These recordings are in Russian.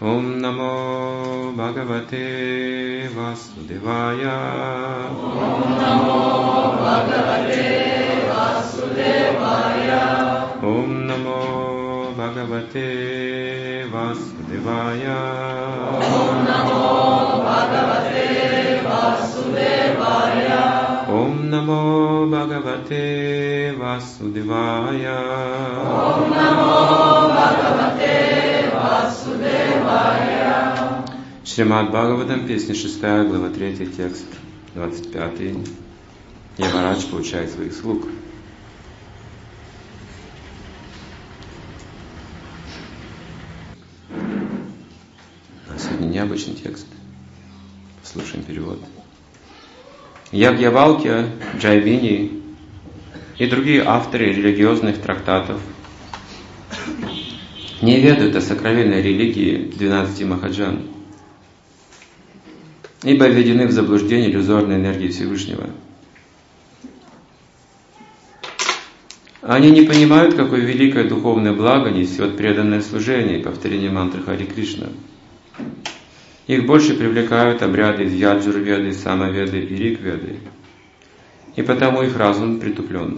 Om Namo Bhagavate Vasudevaya. Om Namo Bhagavate Vasudevaya. Om Namo Bhagavate Vasudevaya. Om Namo Bhagavate Vasudevaya. Om Namo Bhagavate Vasudevaya. Om Namo Bhagavate Vasudevaya. Шримад Бхагаватам, песня 6, глава 3, текст 25. Ямарадж получает своих слуг. Сегодня необычный текст. Послушаем перевод. Ягьявалкья, Джайвини и другие авторы религиозных трактатов не ведают о сокровенной религии 12 Махаджан, ибо введены в заблуждение иллюзорной энергии Всевышнего. Они не понимают, какое великое духовное благо несет преданное служение и повторение мантры Хари Кришна. Их больше привлекают обряды из Яджур-веды, Самаведы и Риг-веды, и потому их разум притуплен.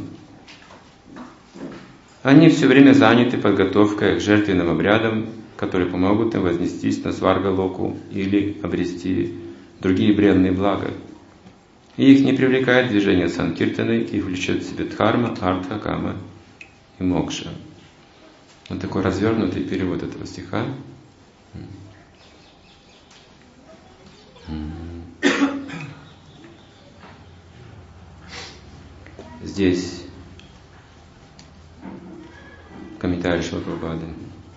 Они все время заняты подготовкой к жертвенным обрядам, которые помогут им вознестись на Сварга-локу или обрести другие бренные блага. И их не привлекает движение санкиртаны, их влечет в себе дхарма, артха, кама и мокша. Вот такой развернутый перевод этого стиха. Здесь комментарий Шрила Прабхупады.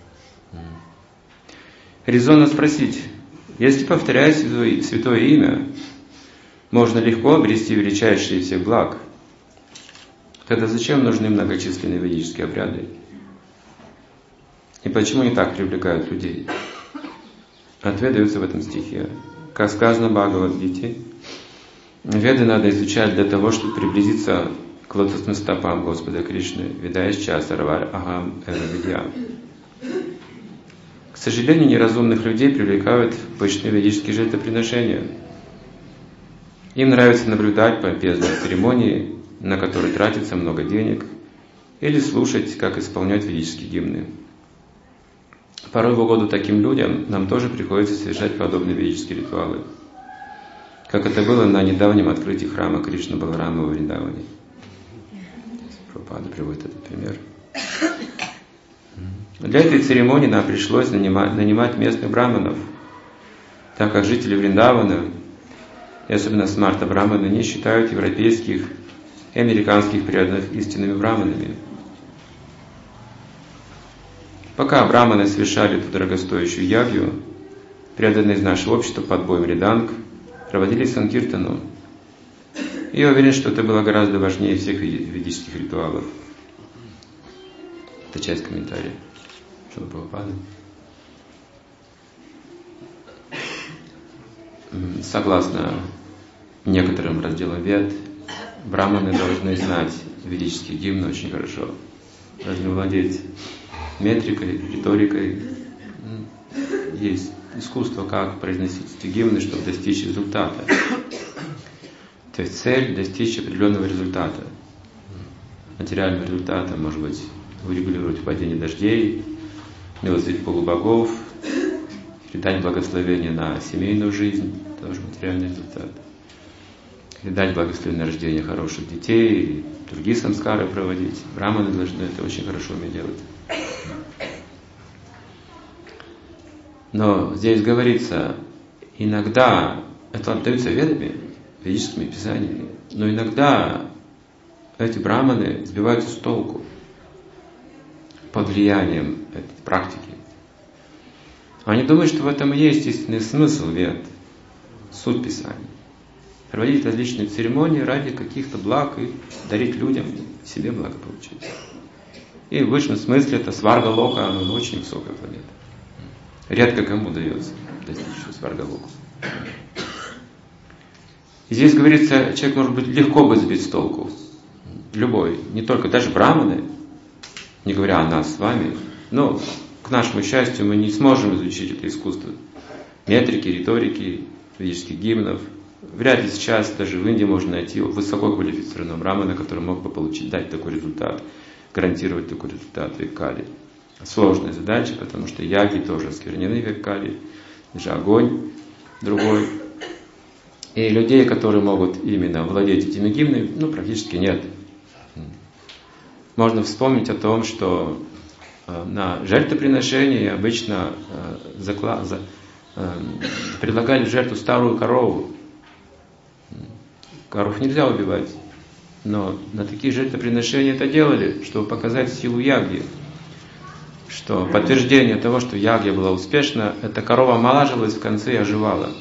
Резонно спросить, если, повторяя святое имя, можно легко обрести величайшие из всех благ, тогда зачем нужны многочисленные ведические обряды? И почему они так привлекают людей? Ответ дается в этом стихе. Как сказано в Бхагавад-гите, веды надо изучать для того, чтобы приблизиться к лотосным стопам Господа Кришны, видающая сарвар агам эвавидья. К сожалению, неразумных людей привлекают пышные ведические жертвоприношения. Им нравится наблюдать помпезные церемонии, на которые тратится много денег, или слушать, как исполняют ведические гимны. Порой в угоду таким людям нам тоже приходится совершать подобные ведические ритуалы, как это было на недавнем открытии храма Кришна Баларама во Вриндаване. Прабхупада приводит этот пример. Для этой церемонии нам пришлось нанимать местных браманов, так как жители Вриндавана, и особенно смарта браманы, не считают европейских и американских преданных истинными браманами. Пока браманы совершали эту дорогостоящую ягью, преданные из нашего общества под боем Риданг проводили санкиртану. И я уверен, что это было гораздо важнее всех ведических ритуалов. Это часть комментария Шрила Прабхупады. Согласно некоторым разделам вед, браманы должны знать ведические гимны очень хорошо, должны владеть метрикой, риторикой. Есть искусство, как произносить эти гимны, чтобы достичь результата. То есть цель — достичь определенного результата. Материального результата, может быть, урегулировать падение дождей, милостивить полубогов, или дать благословение на семейную жизнь, тоже материальный результат. Или дать благословение на рождение хороших детей, или другие самскары проводить. Браманы должны это очень хорошо уметь делать. Но здесь говорится, иногда, это дается ведами, ведическими писаниями, но иногда эти браманы сбиваются с толку под влиянием этой практики. Они думают, что в этом и есть истинный смысл вед, суть писания. Проводить различные церемонии ради каких-то благ и дарить людям, себе благо получить. И в высшем смысле это Сварга-лока, она очень высокая планета. Редко кому удается достичь Сварга-локу. И здесь говорится, человек может быть легко быть сбит с толку. Любой, не только, даже браманы, не говоря о нас с вами, но, к к нашему счастью, мы не сможем изучить это искусство метрики, риторики, ведических гимнов. Вряд ли сейчас даже в Индии можно найти высококвалифицированного брамана, который мог бы дать такой результат, гарантировать такой результат в Век-Кали. Сложная задача, потому что яги тоже осквернены в Век-Кали, даже огонь другой. И людей, которые могут именно владеть этими гимнами, практически нет. Можно вспомнить о том, что на жертвоприношении обычно предлагали в жертву старую корову. Коров нельзя убивать, но на такие жертвоприношения это делали, чтобы показать силу ягьи. Что подтверждение того, что ягья была успешна, эта корова омолаживалась в конце и оживала.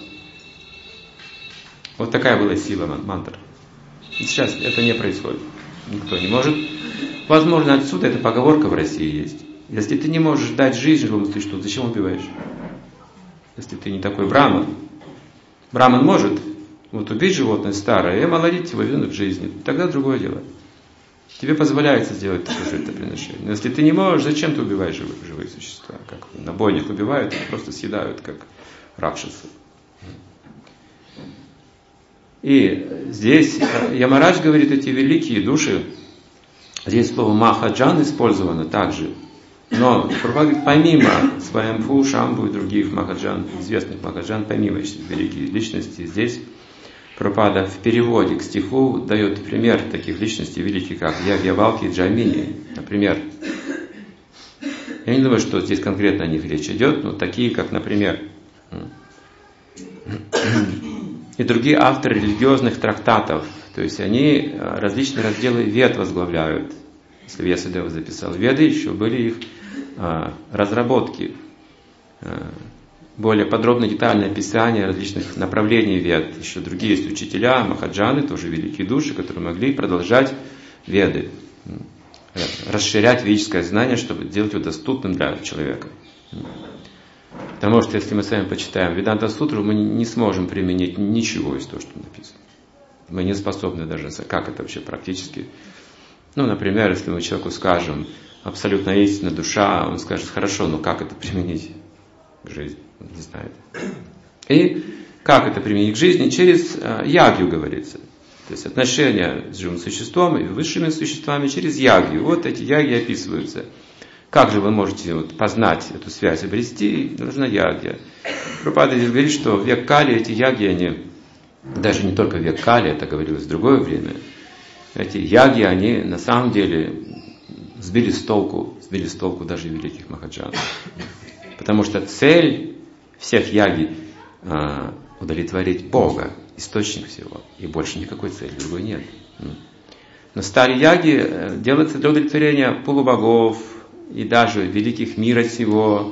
Вот такая была сила мантр. Сейчас это не происходит. Никто не может. Возможно, отсюда эта поговорка в России есть. Если ты не можешь дать жизнь живому существу, зачем убиваешь? Если ты не такой браман. Браман может убить животное старое и омолодить его, вернуть к жизни. Тогда другое дело. Тебе позволяется сделать такое жертвоприношение. Но если ты не можешь, зачем ты убиваешь живые существа? Как на бойнях убивают, просто съедают, как ракшасы. И здесь Ямарадж говорит, эти великие души, здесь слово Махаджан использовано также. Но помимо Сваямбху, Шамбху и других Махаджан, известных Махаджан, помимо великих личностей, здесь Прабхупада в переводе к стиху дает пример таких личностей великих, как Ягьявалки и Джаймини. Например, я не думаю, что здесь конкретно о них речь идет, но такие, как, например, и другие авторы религиозных трактатов. То есть они различные разделы Вед возглавляют. Если Вьясадева записал Веды, еще были их разработки. Более подробное, детальное описание различных направлений Вед. Еще другие есть учителя, Махаджаны, тоже великие души, которые могли продолжать Веды. Расширять ведическое знание, чтобы сделать его доступным для человека. Потому что если мы с вами почитаем Веданта-сутру, мы не сможем применить ничего из того, что написано. Мы не способны даже, как это вообще практически. Например, если мы человеку скажем абсолютно истинная душа, он скажет, хорошо, но как это применить к жизни? Он не знает. И как это применить к жизни? Через ягью, говорится. То есть отношения с живым существом и высшими существами через ягью. Вот эти ягьи описываются. Как же вы можете познать эту связь, обрести? Нужна ягья. Прабхупада здесь говорит, что в век Кали эти ягьи, они, даже не только в век Кали, это говорилось в другое время, эти ягьи, они на самом деле сбили с толку даже великих Махаджан. Потому что цель всех ягьи удовлетворить Бога, источник всего. И больше никакой цели, другой нет. Но старые ягьи делаются для удовлетворения полубогов и даже великих мира сего.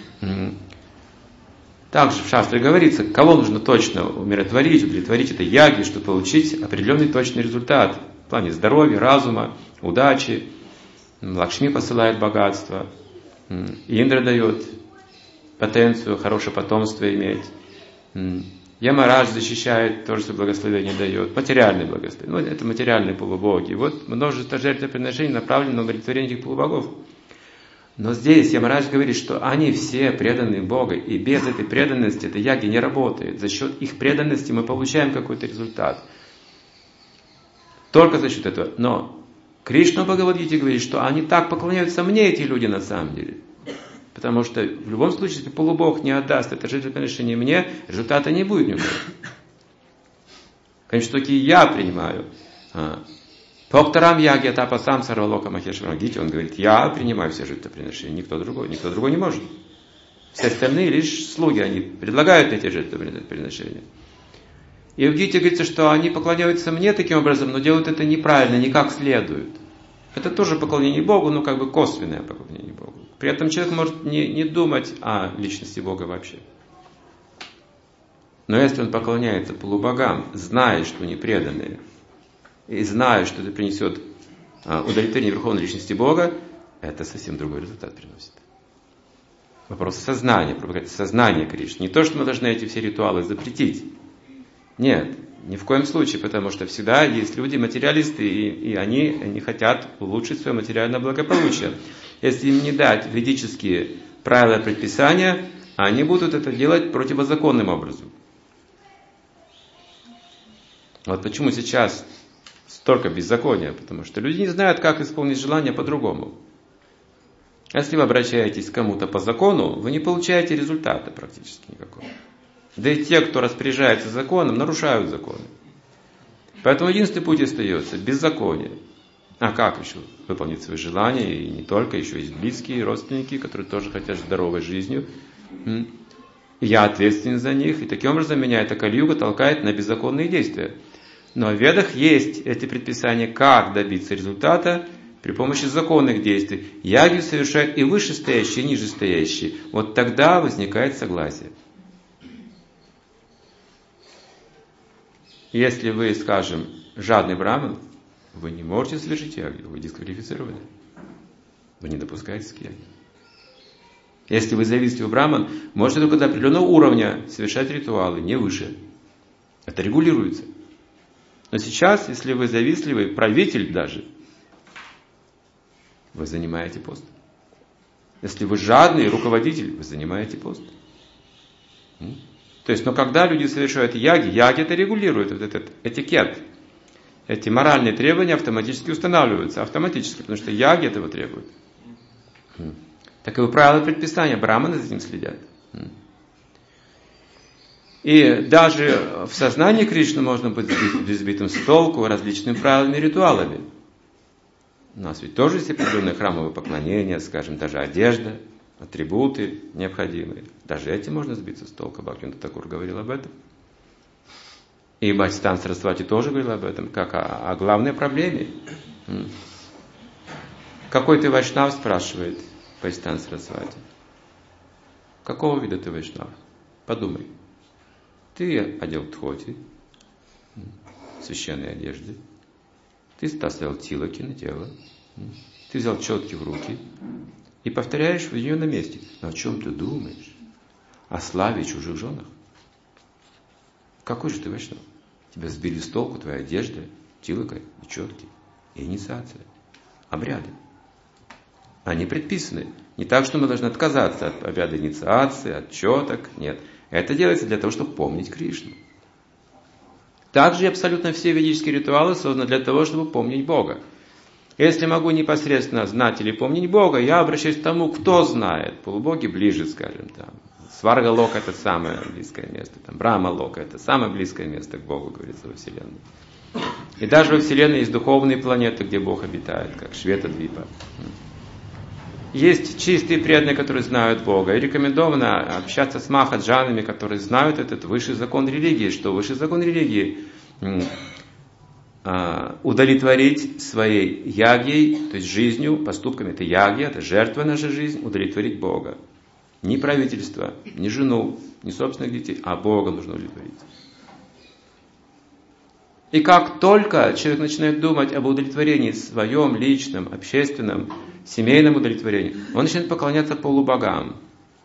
Также в шастре говорится, кого нужно точно умиротворить, удовлетворить это ягьи, чтобы получить определенный точный результат в плане здоровья, разума, удачи. Лакшми посылает богатство, Индра дает потенцию, хорошее потомство иметь. Ямарадж защищает, тоже свое благословение дает. Материальное благословение. Это материальные полубоги. Вот множество жертвоприношений направлено на удовлетворение этих полубогов. Но здесь Ямарадж говорит, что они все преданы Богу, и без этой преданности эта ягья не работает. За счет их преданности мы получаем какой-то результат. Только за счет этого. Но Кришна в Бхагавад-гите говорит, что они так поклоняются мне, эти люди, на самом деле. Потому что в любом случае, если полубог не отдаст это жертвоприношение мне, результата не будет никакого. Конечно, только я принимаю. Бхактарам яги тапасам сарвалока махешварам гити, он говорит, я принимаю все жертвоприношения, никто другой не может. Все остальные лишь слуги, они предлагают эти жертвоприношения. И в Гите говорится, что они поклоняются мне таким образом, но делают это неправильно, не как следует. Это тоже поклонение Богу, но как бы косвенное поклонение Богу. При этом человек может не думать о личности Бога вообще. Но если он поклоняется полубогам, зная, что они преданные, и зная, что это принесет удовлетворение верховной личности Бога, это совсем другой результат приносит. Вопрос сознания, сознание Кришны. Не то, что мы должны эти все ритуалы запретить. Нет, ни в коем случае, потому что всегда есть люди материалисты, и они хотят улучшить свое материальное благополучие. Если им не дать ведические правила предписания, они будут это делать противозаконным образом. Вот почему сейчас столько беззакония, потому что люди не знают, как исполнить желание по-другому. Если вы обращаетесь к кому-то по закону, вы не получаете результата практически никакого. Да и те, кто распоряжается законом, нарушают законы. Поэтому единственный путь остается – беззаконие. А как еще выполнить свои желания? И не только, еще есть близкие, родственники, которые тоже хотят здоровой жизнью. И я ответственен за них. И таким образом меня эта кали-юга толкает на беззаконные действия. Но в Ведах есть эти предписания, как добиться результата при помощи законных действий. Ягью совершают и вышестоящие, и нижестоящие. Вот тогда возникает согласие. Если вы, скажем, жадный браман, вы не можете совершить ягью, вы дисквалифицированы. Вы не допускаетесь к ягью. Если вы завистливый браман, можете только до определенного уровня совершать ритуалы, не выше. Это регулируется. Но сейчас, если вы завистливый, правитель даже, вы занимаете пост. Если вы жадный руководитель, вы занимаете пост. То есть, но когда люди совершают яги это регулирует, вот этот этикет. Эти моральные требования автоматически устанавливаются. Автоматически, потому что яги этого требуют. Таковы правила предписания. Браманы за этим следят. И даже в сознании Кришны можно быть сбитым с толку различными правилами и ритуалами. У нас ведь тоже есть определенные храмовые поклонения, скажем, даже одежда, атрибуты необходимые. Даже этим можно сбиться с толку. Бхактивинода Такур говорил об этом. И Бхактисиданта Сарасвати тоже говорил об этом, как о главной проблеме. Какой ты вайшнав, спрашивает Бхактисиданта Сарасвати. Какого вида ты вайшнав? Подумай. Ты одел тхоти, священные одежды. Ты поставил тилоки на тело. Ты взял четки в руки и повторяешь в нее на месте. Но о чем ты думаешь? О славе и чужих женах? Какой же ты вайшнав? Тебя сбили с толку твоя одежда, тилока и четки. И инициация. Обряды. Они предписаны. Не так, что мы должны отказаться от обряда инициации, от четок. Нет. Это делается для того, чтобы помнить Кришну. Также абсолютно все ведические ритуалы созданы для того, чтобы помнить Бога. Если могу непосредственно знать или помнить Бога, я обращаюсь к тому, кто знает. Полубоги ближе, скажем, там. Сварга-лока – это самое близкое место. Там, Брахма-лока – это самое близкое место к Богу, говорится, во Вселенной. И даже во Вселенной есть духовные планеты, где Бог обитает, как Швета-двипа. Есть чистые преданные, которые знают Бога. И рекомендовано общаться с махаджанами, которые знают этот высший закон религии. Что высший закон религии? Удовлетворить своей ягьей, то есть жизнью, поступками. Это ягья, это жертва наша жизнь, удовлетворить Бога. Ни правительство, ни жену, ни собственных детей, а Бога нужно удовлетворить. И как только человек начинает думать об удовлетворении своем, личном, общественном, семейном удовлетворении, он начинает поклоняться полубогам.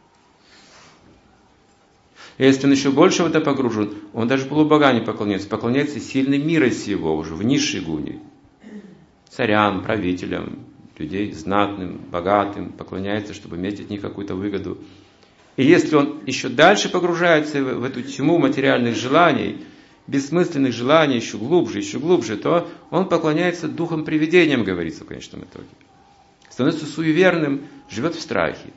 И если он еще больше в это погружен, он даже полубогам не поклоняется сильным мира сего, уже в низшей гуне. Царям, правителям, людей знатным, богатым, поклоняется, чтобы иметь от них какую-то выгоду. И если он еще дальше погружается в эту тьму материальных желаний, бессмысленных желаний еще глубже, то он поклоняется духам-привидениям, говорится в конечном итоге. Становится суеверным, живет в страхе.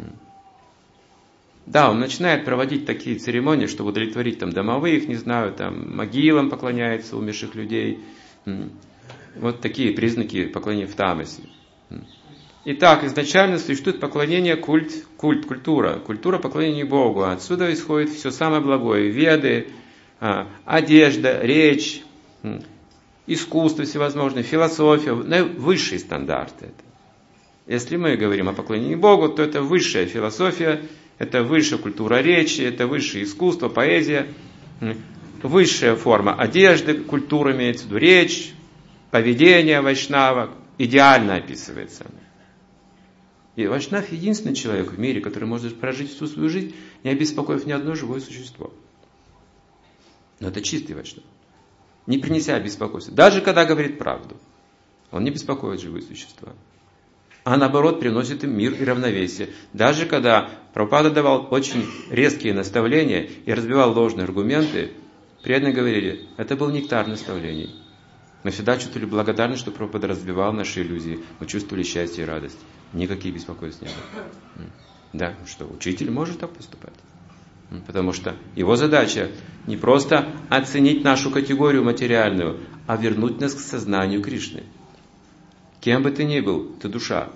Да, он начинает проводить такие церемонии, чтобы удовлетворить там домовых, не знаю, там могилам поклоняется умерших людей. Вот такие признаки поклонения в тамасе. Итак, изначально существует поклонение, культура поклонения Богу. Отсюда исходит все самое благое. Веды, одежда, речь, искусство всевозможное, философия, высшие стандарты. Это. Если мы говорим о поклонении Богу, то это высшая философия, это высшая культура речи, это высшее искусство, поэзия, высшая форма одежды, культура имеется в виду, речь, поведение вайшнава идеально описывается. И вайшнав единственный человек в мире, который может прожить всю свою жизнь, не обеспокоив ни одно живое существо. Но это чистый вайшнав. Не принеся беспокойства. Даже когда говорит правду, он не беспокоит живые существа. а наоборот приносит им мир и равновесие. Даже когда Прабхупада давал очень резкие наставления и разбивал ложные аргументы, преданные говорили, это был нектар наставлений. Мы всегда чувствовали благодарность, что Прабхупада разбивал наши иллюзии. Мы чувствовали счастье и радость. Никаких беспокойств не было. Да, что учитель может так поступать. Потому что его задача не просто оценить нашу категорию материальную, а вернуть нас к сознанию Кришны. Кем бы ты ни был, ты душа.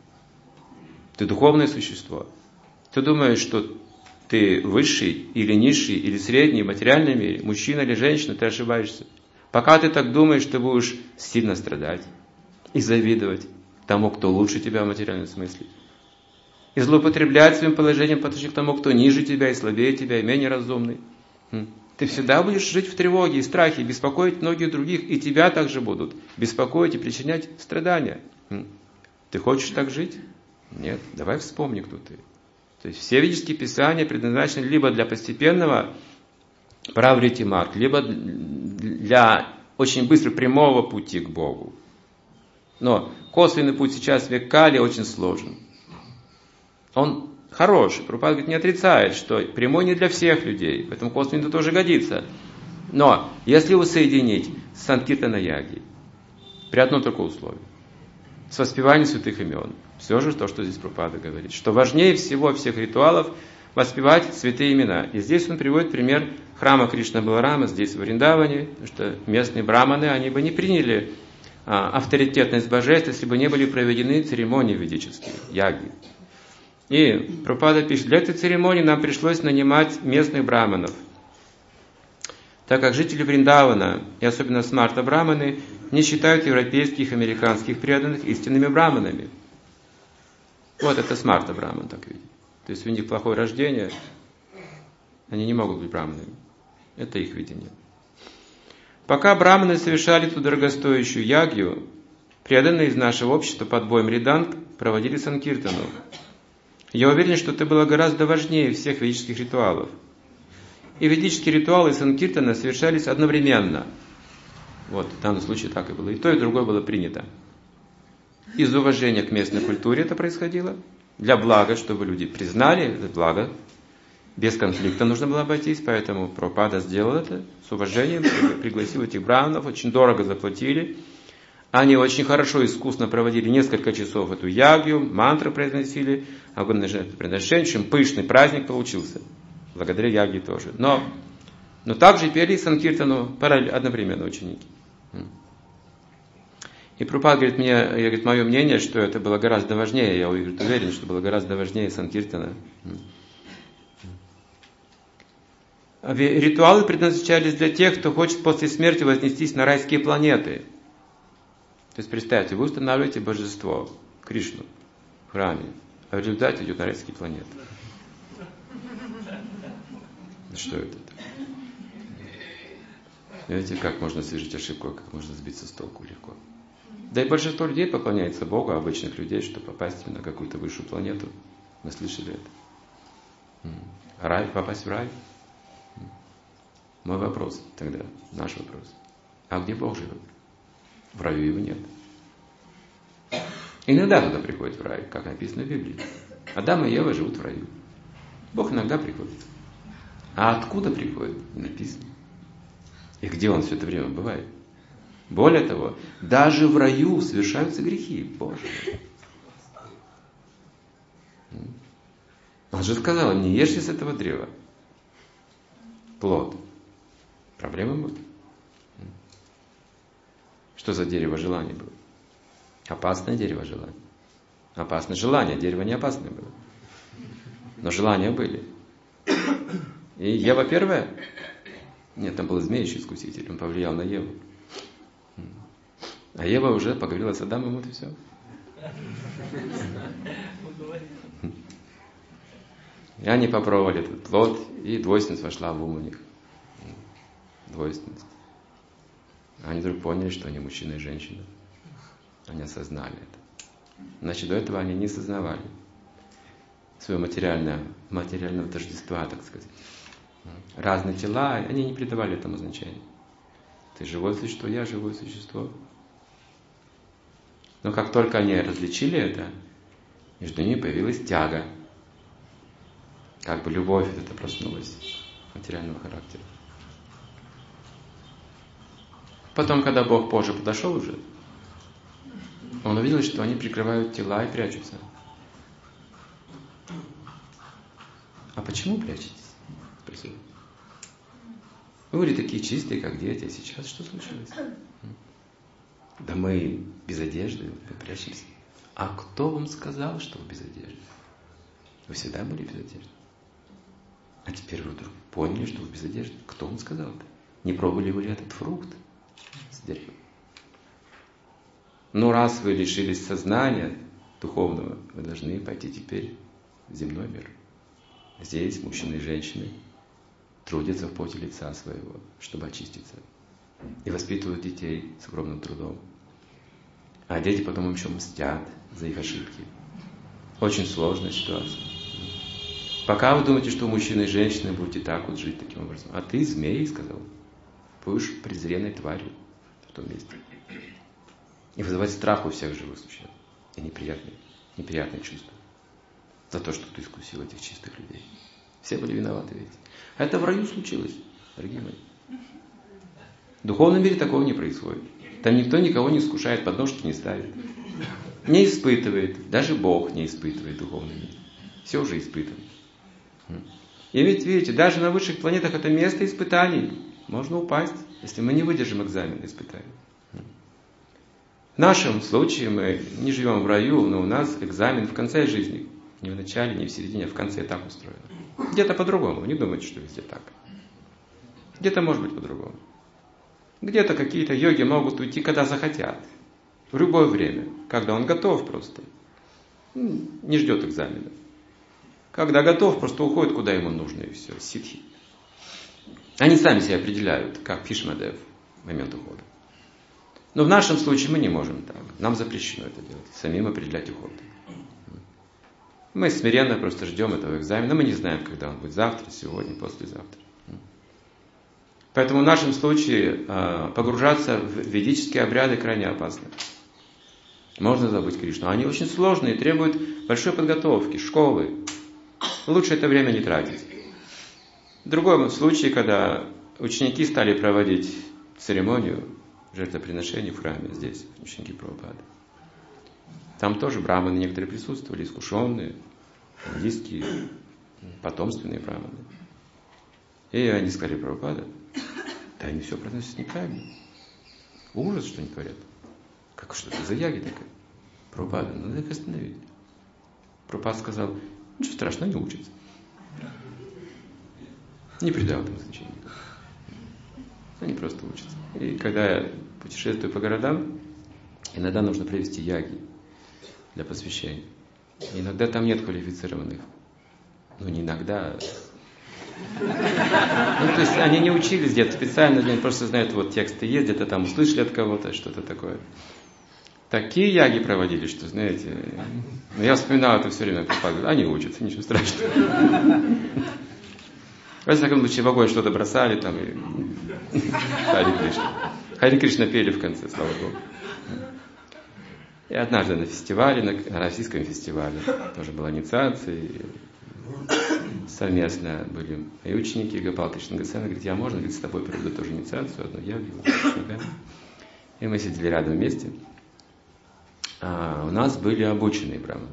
Ты духовное существо. Ты думаешь, что ты высший или низший, или средний в материальном мире, мужчина или женщина, ты ошибаешься. Пока ты так думаешь, ты будешь сильно страдать и завидовать тому, кто лучше тебя в материальном смысле. И злоупотреблять своим положением по отношению к тому, кто ниже тебя и слабее тебя, и менее разумный. Ты всегда будешь жить в тревоге и страхе, беспокоить многих других, и тебя также будут беспокоить и причинять страдания. Ты хочешь так жить? Нет. Давай вспомни, кто ты. То есть все ведические писания предназначены либо для постепенного праврити марг, либо для очень быстро прямого пути к Богу. Но косвенный путь сейчас в век Кали очень сложен. Он хороший. Прабхупада говорит, не отрицает, что прямой не для всех людей, поэтому косвенный тоже годится. Но если его соединить с Санкиртана-яги, при одном только условии, с воспеванием святых имен, все же то, что здесь Прабхупада говорит, что важнее всего всех ритуалов воспевать святые имена. И здесь он приводит пример храма Кришна-Баларама, здесь в Вриндаване, потому что местные браманы, они бы не приняли авторитетность божеств, если бы не были проведены церемонии ведические, яги. И Прабхупада пишет, для этой церемонии нам пришлось нанимать местных браманов, так как жители Вриндавана, и особенно смарта-браманы, не считают европейских, американских преданных истинными браманами. Вот это смарта-браман так видит. То есть у них плохое рождение, они не могут быть браманами. Это их видение. Пока браманы совершали эту дорогостоящую ягью, преданные из нашего общества под боем Риданг проводили санкиртану. Я уверен, что это было гораздо важнее всех ведических ритуалов. И ведические ритуалы и санкиртана совершались одновременно. Вот, в данном случае так и было. И то, и другое было принято. Из уважения к местной культуре это происходило. Для блага, чтобы люди признали это благо. Без конфликта нужно было обойтись, поэтому Прабхупада сделал это с уважением, пригласил этих браманов, очень дорого заплатили. Они очень хорошо, искусно проводили несколько часов эту ягью, мантры произносили, огромное жертвоприношение, очень пышный праздник получился. Благодаря ягье тоже. Но также пели санкиртану одновременно ученики. И Прабхупада говорит, мое мнение, что это было гораздо важнее, я уверен, что было гораздо важнее санкиртана. Ритуалы предназначались для тех, кто хочет после смерти вознестись на райские планеты. То есть представьте, вы устанавливаете божество, Кришну, в храме, а в результате идет на райские планеты. Что это? Видите, как можно совершить ошибку, как можно сбиться с толку легко. Да и большинство людей поклоняется Богу, обычных людей, чтобы попасть на какую-то высшую планету. Мы слышали это. Рай, попасть в рай? Мой вопрос тогда, наш вопрос. А где Бог живет? В раю его нет. Иногда туда приходит в рай, как написано в Библии. Адам и Ева живут в раю. Бог иногда приходит. А откуда приходит? Не написано. И где он все это время бывает? Более того, даже в раю совершаются грехи. Боже. Он же сказал, не ешьте с этого древа. Плод. Проблема будет. Что за дерево желаний было? Опасное дерево желаний. Опасное желание. Дерево не опасное было. Но желания были. И Ева первая? Нет, там был змей еще искуситель. Он повлиял на Еву. А Ева уже поговорила с Адамом, вот и все. И они попробовали этот плод, и двойственность вошла в ум у них. Двойственность. Они вдруг поняли, что они мужчина и женщина. Они осознали это. Значит, до этого они не осознавали своего материального тождества, так сказать. Разные тела, они не придавали этому значения. Ты живое существо, я живое существо. Но как только они различили это, между ними появилась тяга. Как бы любовь это проснулась материального характера. Потом, когда Бог позже подошел уже, Он увидел, что они прикрывают тела и прячутся. А почему прячетесь? Спросил. Вы были такие чистые, как дети, а сейчас что случилось? Да мы без одежды, мы прячемся. А кто вам сказал, что вы без одежды? Вы всегда были без одежды. А теперь вы вдруг поняли, что вы без одежды. Кто вам сказал-то? Не пробовали вы этот фрукт с дерева? Но раз вы лишились сознания духовного, вы должны пойти теперь в земной мир. Здесь мужчины и женщины трудятся в поте лица своего, чтобы очиститься. И воспитывают детей с огромным трудом. А дети потом им еще мстят за их ошибки. Очень сложная ситуация. Пока вы думаете, что мужчины и женщины будете так вот жить таким образом. А ты, змей, сказал, будешь презренной тварью в том месте. И вызывать страх у всех живых существ. И неприятные чувства. За то, что ты искусил этих чистых людей. Все были виноваты ведь. А это в раю случилось, дорогие мои. В духовном мире такого не происходит. Там никто никого не искушает, подножки не ставит. Не испытывает. Даже Бог не испытывает духовный мир. Все уже испытано. И ведь, видите, даже на высших планетах это место испытаний. Можно упасть, если мы не выдержим экзамен испытаний. В нашем случае мы не живем в раю, но у нас экзамен в конце жизни. Не в начале, не в середине, а в конце так устроено. Где-то по-другому. Не думайте, что везде так. Где-то может быть по-другому. Где-то какие-то йоги могут уйти, когда захотят. В любое время. Когда он готов просто. Не ждет экзамена. Когда готов, просто уходит, куда ему нужно, и все. Ситхи. Они сами себя определяют, как Бхишмадев в момент ухода. Но в нашем случае мы не можем так. Нам запрещено это делать. Самим определять уход. Мы смиренно просто ждем этого экзамена. Мы не знаем, когда он будет. Завтра, сегодня, послезавтра. Поэтому в нашем случае погружаться в ведические обряды крайне опасно. Можно забыть Кришну. Они очень сложные, требуют большой подготовки, школы. Лучше это время не тратить. В другом случае, когда ученики стали проводить церемонию жертвоприношений в храме здесь, ученики Прабхупады. Там тоже браманы некоторые присутствовали, искушенные, индийские, потомственные браманы. И они сказали: Прабхупада, да они все проносят неправильно. Ужас, что они творят. Как что это за яги такая? Прабхупада, надо их остановить. Прабхупада сказал: ничего страшного, они учатся. Не придал этому значения. Они просто учатся. И когда я путешествую по городам, иногда нужно провести яги для посвящения. И иногда там нет квалифицированных. Ну, не иногда. То есть они не учились где-то специально, они просто знают, вот тексты есть, где-то там услышали от кого-то, что-то такое. Такие яги проводили, что, знаете, я вспоминал это все время, они учатся, ничего страшного. Во всяком случае, в огонь что-то бросали там и Хари Кришна. Хари Кришна пели в конце, слава Богу. И однажды на фестивале, на российском фестивале, тоже была инициация, и совместно были мои ученики, Гопал Кришна Госвами, говорит: я можно, говорит, с тобой проведу тоже инициацию, одну я, и мы сидели рядом вместе. А у нас были обученные браманы.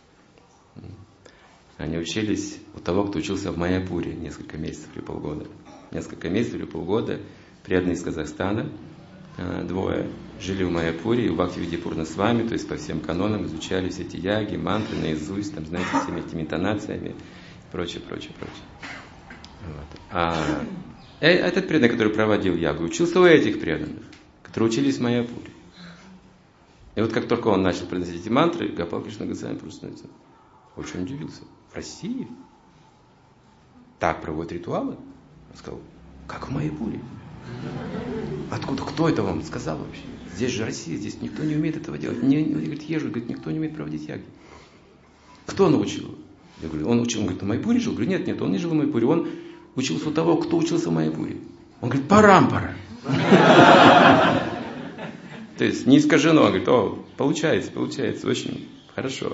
Они учились у того, кто учился в Майяпуре несколько месяцев или полгода. Несколько месяцев или полгода преданные из Казахстана, двое, жили в Майяпуре, и у Бхактивидипурна с вами, то есть по всем канонам изучали все эти яги, мантры наизусть, там, знаете, всеми этими интонациями, прочее. Вот. А этот преданный, который проводил ягу, учился у этих преданных, которые учились в Майяпуре. И вот как только он начал произносить эти мантры, Гопал Кришна Госвами просто очень удивился. В России так проводят ритуалы? Он сказал: как в Майяпуре? Откуда? Кто это вам сказал вообще? Здесь же Россия, здесь никто не умеет этого делать. Говорит, езжу, говорит, никто не умеет проводить яги. Кто научил? Я говорю, он учил, он говорит, в Майяпуре жил? Я говорю, нет, он не жил в Майяпуре, он учился у того, кто учился в Майяпуре. Он говорит, парампара. То есть не искажено, он говорит, о, получается, очень хорошо.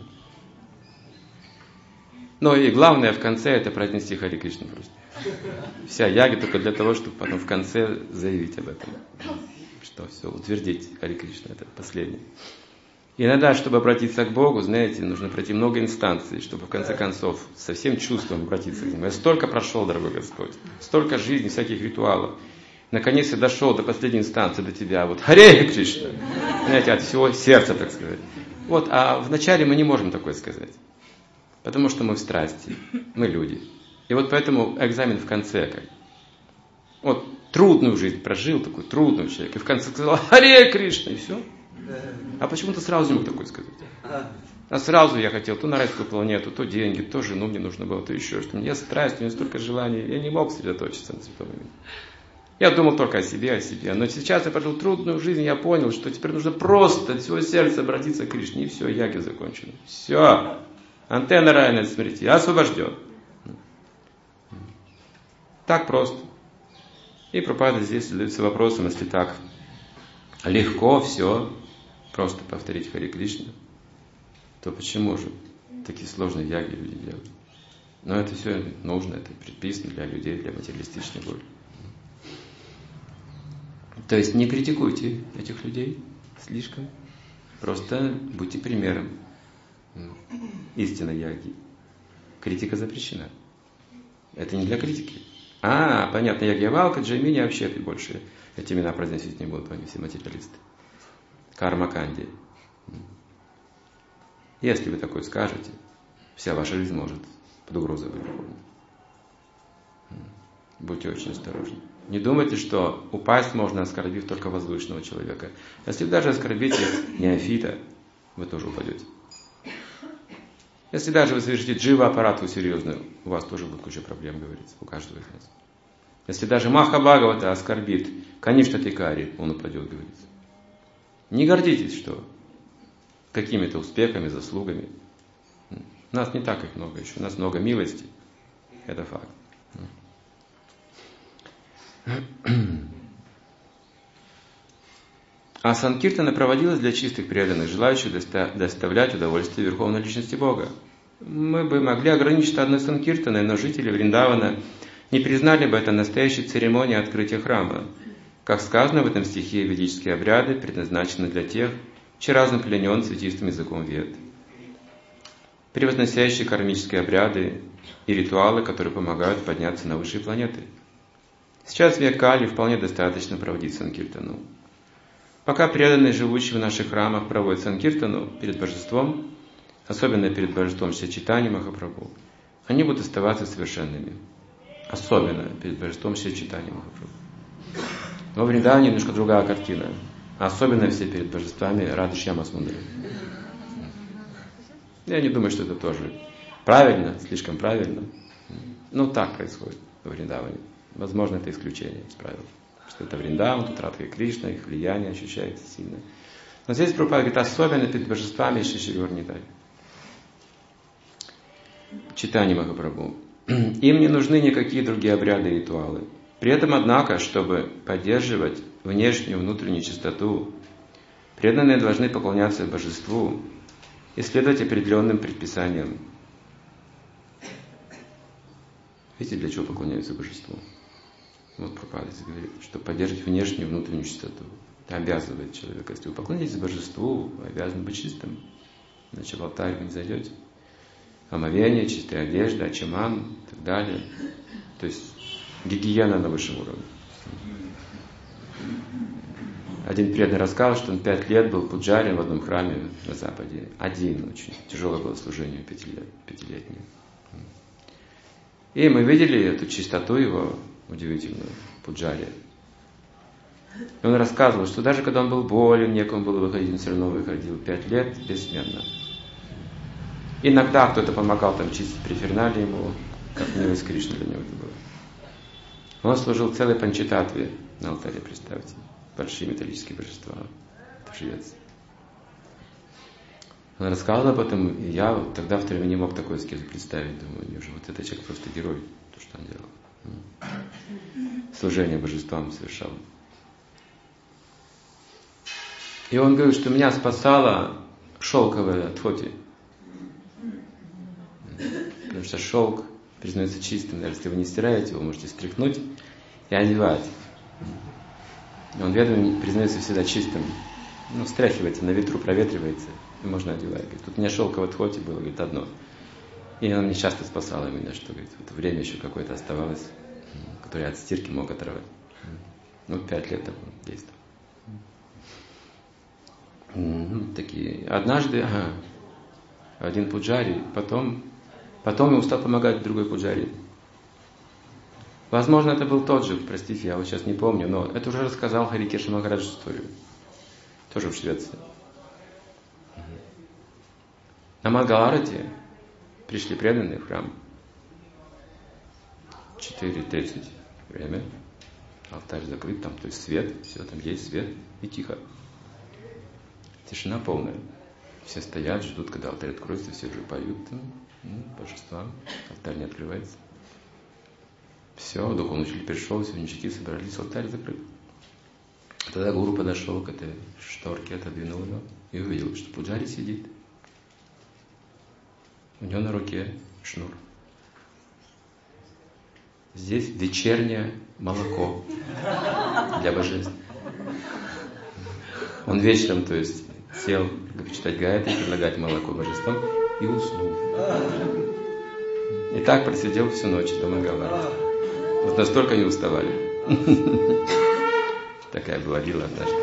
Но и главное в конце это произнести Харе Кришна просто. Вся яга только для того, чтобы потом в конце заявить об этом. Что все, утвердить Харе Кришна, это последнее. Иногда, чтобы обратиться к Богу, знаете, нужно пройти много инстанций, чтобы в конце концов со всем чувством обратиться к Нему. Я столько прошел, дорогой Господь, столько жизней, всяких ритуалов. Наконец я дошел до последней инстанции, до Тебя. Вот Харе Кришна. Знаете, от всего сердца, так сказать. Вот, а вначале мы не можем такое сказать. Потому что мы в страсти, мы люди. И вот поэтому экзамен в конце как. Вот трудную жизнь прожил, такой трудный человек, и в конце сказал Харе Кришна, и все. А почему-то сразу не мог такое сказать. А сразу я хотел то на райскую планету, то деньги, то жену мне нужно было, то еще что-то. У меня страсть, у меня столько желаний, я не мог сосредоточиться на святом имени. Я думал только о себе. Но сейчас я прожил трудную жизнь, я понял, что теперь нужно просто от всего сердца обратиться к Кришне, и все, яги закончены. Все. Антенна рая от смерти. Освобожден. Так просто. И Прабхупада здесь задается вопросом, если так легко все, просто повторить Харе Кришна, то почему же такие сложные яги люди делают? Но это все нужно, это предписано для людей, для материалистичной воли. То есть не критикуйте этих людей слишком, просто будьте примером истинной яги. Критика запрещена. Это не для критики. Понятно, Ягьявалка, Джаймини вообще больше эти имена произносить не будут, они все материалисты. Карма-канди. Если вы такое скажете, вся ваша жизнь может под угрозой быть. Будьте очень осторожны. Не думайте, что упасть можно, оскорбив только возвышенного человека. Если даже оскорбите неофита, вы тоже упадете. Если даже вы совершите джива-аппарату серьезную, у вас тоже будет куча проблем, говорится, у каждого из нас. Если даже Маха Бхагавата оскорбит Каништа Тикари, он упадет, говорится. Не гордитесь, что какими-то успехами, заслугами. У нас не так их много еще, у нас много милости. Это факт. А санкиртана проводилась для чистых преданных, желающих доставлять удовольствие Верховной Личности Бога. Мы бы могли ограничиться одной санкиртаной, но жители Вриндавана не признали бы это настоящей церемонией открытия храма. Как сказано в этом стихе, ведические обряды предназначены для тех, чей разум пленен цветистым языком вед. Превозносящие кармические обряды и ритуалы, которые помогают подняться на высшие планеты. Сейчас в век Кали вполне достаточно проводить санкиртану. Пока преданные, живущие в наших храмах, проводят санкиртану перед божеством, особенно перед божеством Шри Чайтаньи Махапрабху, они будут оставаться совершенными. Особенно перед божеством Шри Чайтаньи Махапрабху. Во Вриндаване немножко другая картина. Особенно все перед божествами Рады Шьяма Сундари. Я не думаю, что это тоже правильно, слишком правильно. Но так происходит во Вриндаване. Возможно, это исключение из правил. Что это Вриндаван, тут Радха и Кришна, их влияние ощущается сильно. Но здесь Прабхупада говорит, особенно перед божествами Шри Гаур-Нитай. Чайтанья Махапрабху. Им не нужны никакие другие обряды и ритуалы. При этом, однако, чтобы поддерживать внешнюю и внутреннюю чистоту, преданные должны поклоняться божеству и следовать определенным предписаниям. Видите, для чего поклоняются божеству? Вот Прабхупада говорит, что поддерживать внешнюю и внутреннюю чистоту. Это обязывает человека. Если вы поклоняетесь божеству, вы обязаны быть чистым. Иначе в алтарь вы не зайдете. Омовение, чистая одежда, ачаман и так далее. То есть гигиена на высшем уровне. Один преданный рассказал, что он 5 лет был пуджарем в одном храме на Западе. Один очень тяжелое было служение, 5-летнее. И мы видели эту чистоту его, удивительную, пуджари. И он рассказывал, что даже когда он был болен, некому было выходить, он все равно выходил 5 лет бессменно. Иногда кто-то помогал там чистить префернали ему, как милость Кришны для него это было. Он служил целой панчататве на алтаре, представьте. Большие металлические божества в Швеции. Он рассказал об этом, и я вот тогда в то время не мог такой аскезу представить. Думаю, вот этот человек просто герой, то, что он делал. Служение божествам совершал. И он говорит, что меня спасала шелковая тхоти. Потому что шелк признается чистым. Даже если вы не стираете, его можете стряхнуть и одевать. Он ведом признается всегда чистым. Ну, встряхивается, на ветру проветривается, и можно одевать. Говорит, тут у меня шелковое тхоти было, говорит, одно. И она мне часто спасала меня, что, говорит, вот время еще какое-то оставалось, которое я от стирки мог оторвать. Ну, 5 лет так он действовал. Такие. Однажды, один пуджари, потом ему стал помогать другой пуджари. Возможно, это был тот же, простите, я вот сейчас не помню, но это уже рассказал Харикеша Махарадж историю. Тоже в Швеции. На Мангаларате пришли преданные в храм. 4:30 время. Алтарь закрыт, там то есть свет, все, там есть свет, и тихо. Тишина полная. Все стоят, ждут, когда алтарь откроется, все уже поют божествам. Алтарь не открывается. Все, духовный учитель пришел, все ученики собрались, алтарь закрыт. Тогда гуру подошел к этой шторке, отодвинул ее и увидел, что пуджари сидит. У него на руке шнур. Здесь вечернее молоко для божеств. Он вечером, то есть, сел читать гайатри, предлагать молоко божествам и уснул. И так просидел всю ночь до Мангаларата. Вот настолько не уставали. Такая была лила однажды.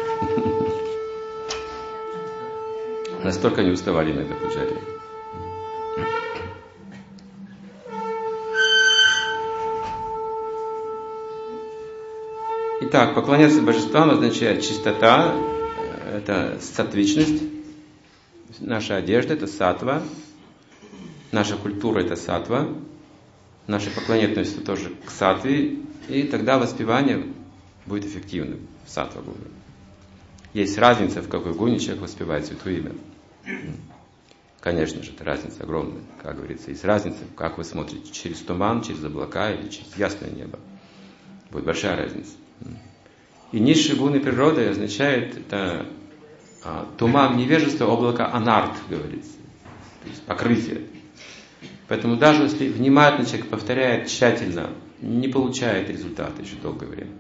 Настолько не уставали на это пуджари. Итак, поклоняться божествам означает чистота, это саттвичность. Наша одежда – это саттва. Наша культура – это саттва. Наше поклонение относится тоже к саттве. И тогда воспевание будет эффективным. Саттва гуна. Есть разница, в какой гуне человек воспевает святое имя. Конечно же, это разница огромная. Как говорится, есть разница, как вы смотрите через туман, через облака или через ясное небо. Будет большая разница. И низшие гуны природы означает это туман невежества, облако анарт, говорится. То есть покрытие. Поэтому даже если внимательно человек повторяет тщательно, не получает результата еще долгое время.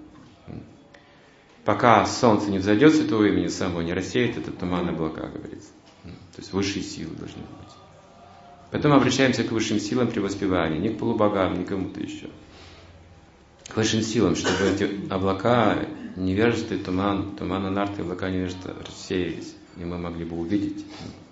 Пока солнце не взойдет, святого имени само не рассеет этот туман облака, говорится. То есть высшие силы должны быть. Поэтому обращаемся к высшим силам при воспевании, не к полубогам, не к кому-то еще. К высшим силам, чтобы эти облака, невежество и туман анарты, облака невежества рассеялись, и мы могли бы увидеть.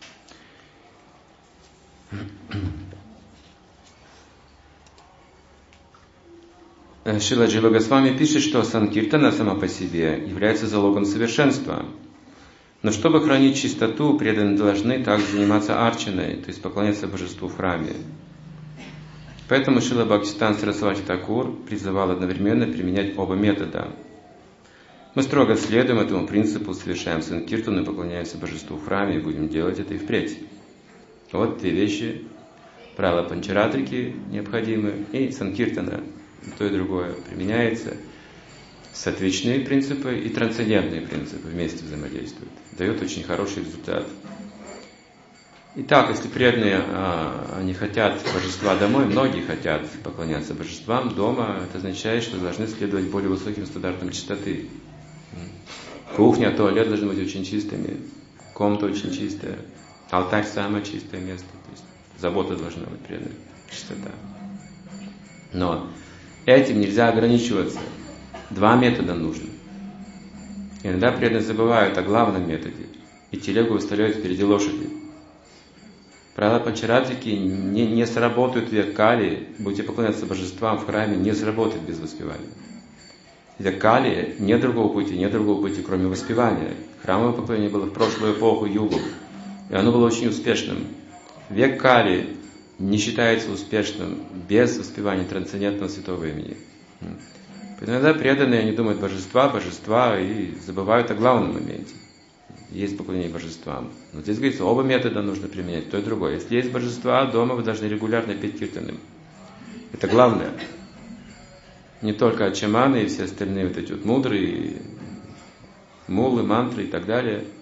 Шрила Джива Госвами пишет, что санкиртана сама по себе является залогом совершенства. Но чтобы хранить чистоту, преданные должны также заниматься арчаной, то есть поклоняться божеству в храме. Поэтому Шрила Бхактисиданта Сарасвати Такур призывал одновременно применять оба метода. Мы строго следуем этому принципу, совершаем санкиртану и поклоняемся божеству в храме, и будем делать это и впредь. Вот 2 вещи. Правила панчаратрики необходимы, и санкиртана. То и другое применяется. Саттвичные принципы и трансцендентные принципы вместе взаимодействуют. Дает очень хороший результат. Итак, если преданные они хотят божества домой, многие хотят поклоняться божествам дома, это означает, что должны следовать более высоким стандартам чистоты. Кухня, туалет должны быть очень чистыми, комната очень чистая, алтарь самое чистое место. То есть забота должна быть преданной, чистота. Но этим нельзя ограничиваться. 2 метода нужно. Иногда преданные забывают о главном методе и телегу выставляют впереди лошади. Правила панчаратрики не сработают век Кали, будете поклоняться божествам в храме, не сработает без воспевания. Век Кали нет другого пути, кроме воспевания. Храмовое поклонение было в прошлую эпоху Югу, и оно было очень успешным. Век Кали не считается успешным без воспевания трансцендентного святого имени. Иногда преданные, они думают божества и забывают о главном моменте. Есть поклонение божествам. Но здесь говорится, оба метода нужно применять, то и другое. Если есть божества, дома вы должны регулярно петь киртаны. Это главное. Не только ачаманы и все остальные вот эти вот мудрые, мулы, мантры и так далее.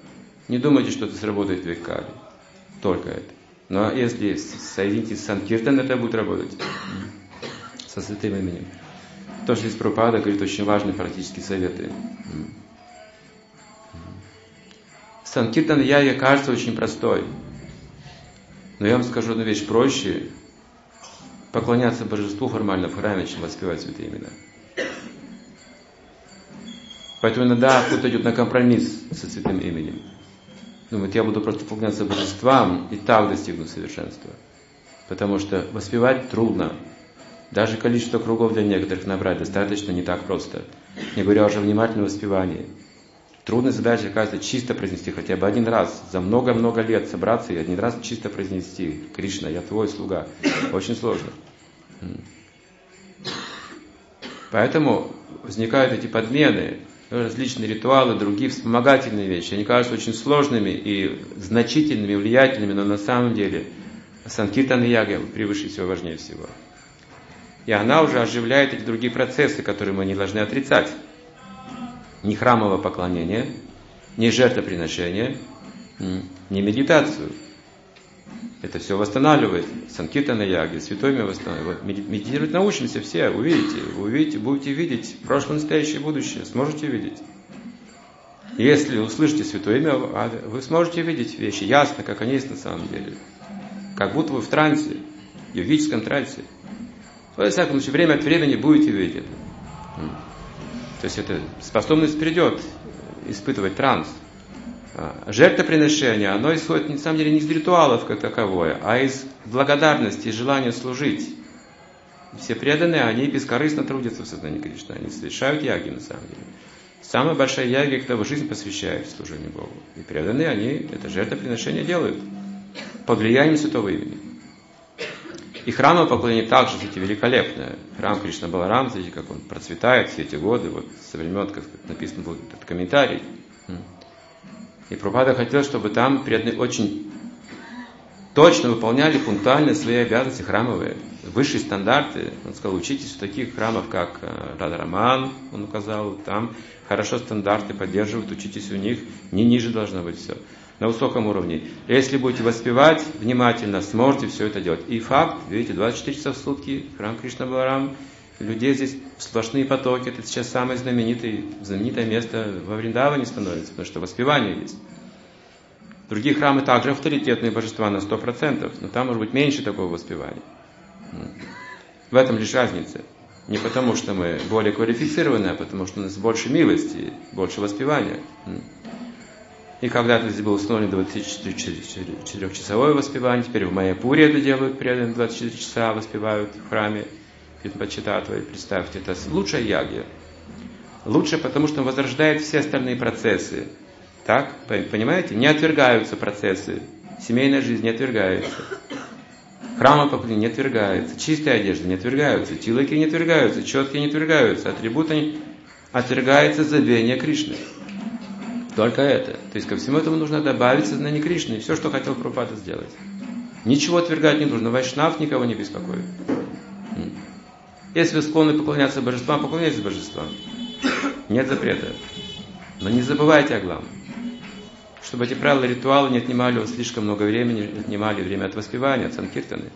Не думайте, что это сработает в Эккаре. Только это. Но если соедините с Санкиртан, это будет работать. Со святым именем. То, что здесь Прабхупада говорит, очень важные практические советы. Санкиртан яга кажется очень простой. Но я вам скажу одну вещь. Проще поклоняться божеству формально в храме, чем воспевать святые имена. Поэтому иногда кто-то идет на компромисс со святым именем. Думает, я буду просто поклоняться божествам и так достигну совершенства. Потому что воспевать трудно. Даже количество кругов для некоторых набрать достаточно не так просто. Не говоря уже о внимательном воспевании. Трудная задача, оказывается, чисто произнести хотя бы один раз. За много-много лет собраться и один раз чисто произнести: Кришна, я твой слуга. Очень сложно. Поэтому возникают эти подмены, различные ритуалы, другие вспомогательные вещи. Они кажутся очень сложными и значительными, влиятельными, но на самом деле Санкиртана яга превыше всего, важнее всего. И она уже оживляет эти другие процессы, которые мы не должны отрицать. Ни храмовое поклонение, ни жертвоприношение, ни медитацию. Это все восстанавливает. Санкиртана яги, святой имя восстанавливает. Медитировать научимся все, увидите, будете видеть прошлое, настоящее, будущее, сможете видеть. Если услышите святое имя, вы сможете видеть вещи ясно, как они есть на самом деле. Как будто вы в трансе, в йогическом трансе. Во всяком случае, время от времени будете видеть это. То есть эта способность придет испытывать транс. Жертвоприношение, оно исходит на самом деле не из ритуалов как таковое, а из благодарности и желания служить. Все преданные, они бескорыстно трудятся в сознании Кришны, они совершают яги на самом деле. Самая большая яги, кто жизнь посвящает служению Богу. И преданные, они это жертвоприношение делают под влиянием святого имени. И храмовое поклонение также, кстати, великолепное. Храм Кришна Баларам, смотрите, как он процветает все эти годы, вот со времен, как написан был этот комментарий. И Прабхупада хотел, чтобы там преданные очень точно выполняли пунктуально свои обязанности храмовые, высшие стандарты. Он сказал, учитесь в таких храмах, как Радхараман, он указал, там хорошо стандарты поддерживают, учитесь у них, не ниже должно быть все, на высоком уровне. Если будете воспевать внимательно, сможете все это делать. И факт, видите, 24 часа в сутки, храм Кришна Баларам, людей здесь сплошные потоки, это сейчас самое знаменитое место во Вриндаване становится, потому что воспевание есть. Другие храмы также авторитетные божества на 100%, но там может быть меньше такого воспевания. В этом лишь разница. Не потому, что мы более квалифицированы, а потому, что у нас больше милости, больше воспевания. И когда-то здесь было установлено 24-часовое воспевание, теперь в Майяпуре это делают, преданные 24 часа воспевают в храме. Представьте, это лучшая ягья. Лучше, потому что он возрождает все остальные процессы. Так? Понимаете? Не отвергаются процессы. Семейная жизнь не отвергается. Храмовое поклонение не отвергается. Чистая одежда не отвергаются. Тилаки не отвергаются. Четки не отвергаются. Атрибуты не отвергается забвение Кришны. Только это. То есть ко всему этому нужно добавить сознание Кришны. И все, что хотел Прабхупада сделать. Ничего отвергать не нужно. Вайшнав никого не беспокоит. Если вы склонны поклоняться божествам, поклоняйтесь божествам. Нет запрета. Но не забывайте о главном. Чтобы эти правила, ритуалы не отнимали у вас слишком много времени, отнимали время от воспевания, от санкиртаны.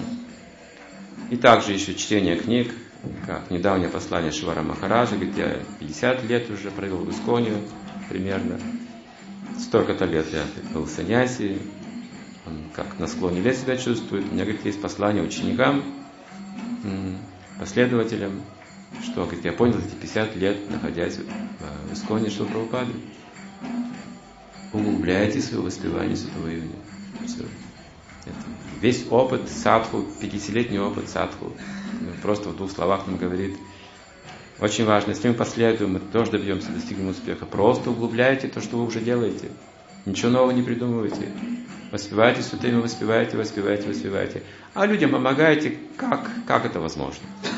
И также еще чтение книг, как недавнее послание Шивара Махараджа, говорит, я 50 лет уже провел в Исконе, примерно. Столько-то лет я был в саньяси, он как на склоне лет себя чувствует. У меня, говорит, есть послание ученикам, последователям, что, говорит, я понял эти 50 лет, находясь в Исконе Шрила Прабхупады. Углубляйте свое воспевание святого имени. Весь опыт садху, 50-летний опыт садху, просто в 2 словах нам говорит, очень важно, если мы последуем, мы тоже добьемся, достигнем успеха. Просто углубляйте то, что вы уже делаете. Ничего нового не придумывайте. Воспевайте святое имя, воспевайте. А людям помогайте, как это возможно.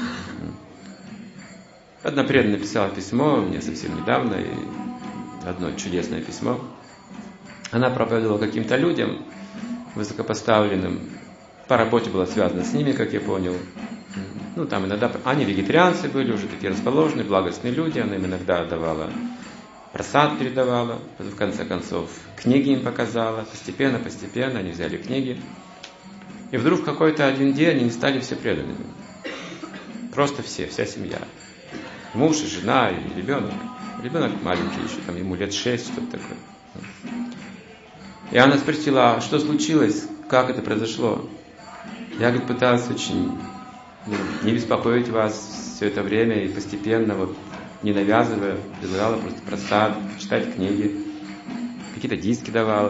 Одна преданная написала письмо мне совсем недавно, и одно чудесное письмо. Она проповедовала каким-то людям, высокопоставленным, по работе была связана с ними, как я понял. Там иногда, они вегетарианцы были, уже такие расположенные, благостные люди, она им иногда давала просад передавала, в конце концов книги им показала, постепенно они взяли книги. И вдруг в какой-то один день они стали все преданными. Просто все, вся семья. Муж и жена, и ребенок. Ребенок маленький еще, там ему лет 6, что-то такое. И она спросила, а что случилось, как это произошло? Я, говорит, пыталась очень не беспокоить вас все это время и постепенно, вот, не навязывая, предлагала просто просад, читать книги, какие-то диски давала.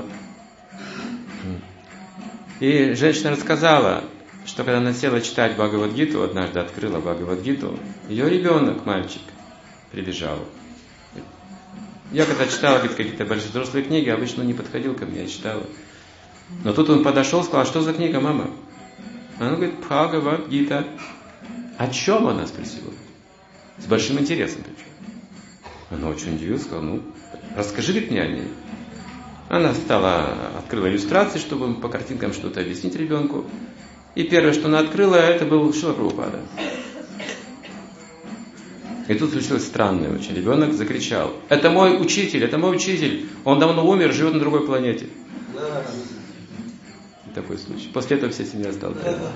И женщина рассказала, что когда она села читать Бхагавад-гиту, однажды открыла Бхагавад-гиту, ее ребенок, мальчик, прибежал. Я когда читала какие-то большие взрослые книги, обычно он не подходил ко мне, я читала. Но тут он подошел, сказал, что за книга, мама? Она говорит, Бхагавад-гита. О чем она спросила? С большим интересом причем. Она очень удивилась, сказала, расскажи мне о ней. Она открыла иллюстрации, чтобы по картинкам что-то объяснить ребенку. И первое, что она открыла, это был Шрила Прабхупада. И тут случилось странное очень. Ребенок закричал, это мой учитель, он давно умер, живет на другой планете. Такой случай. После этого вся семья стала преданной.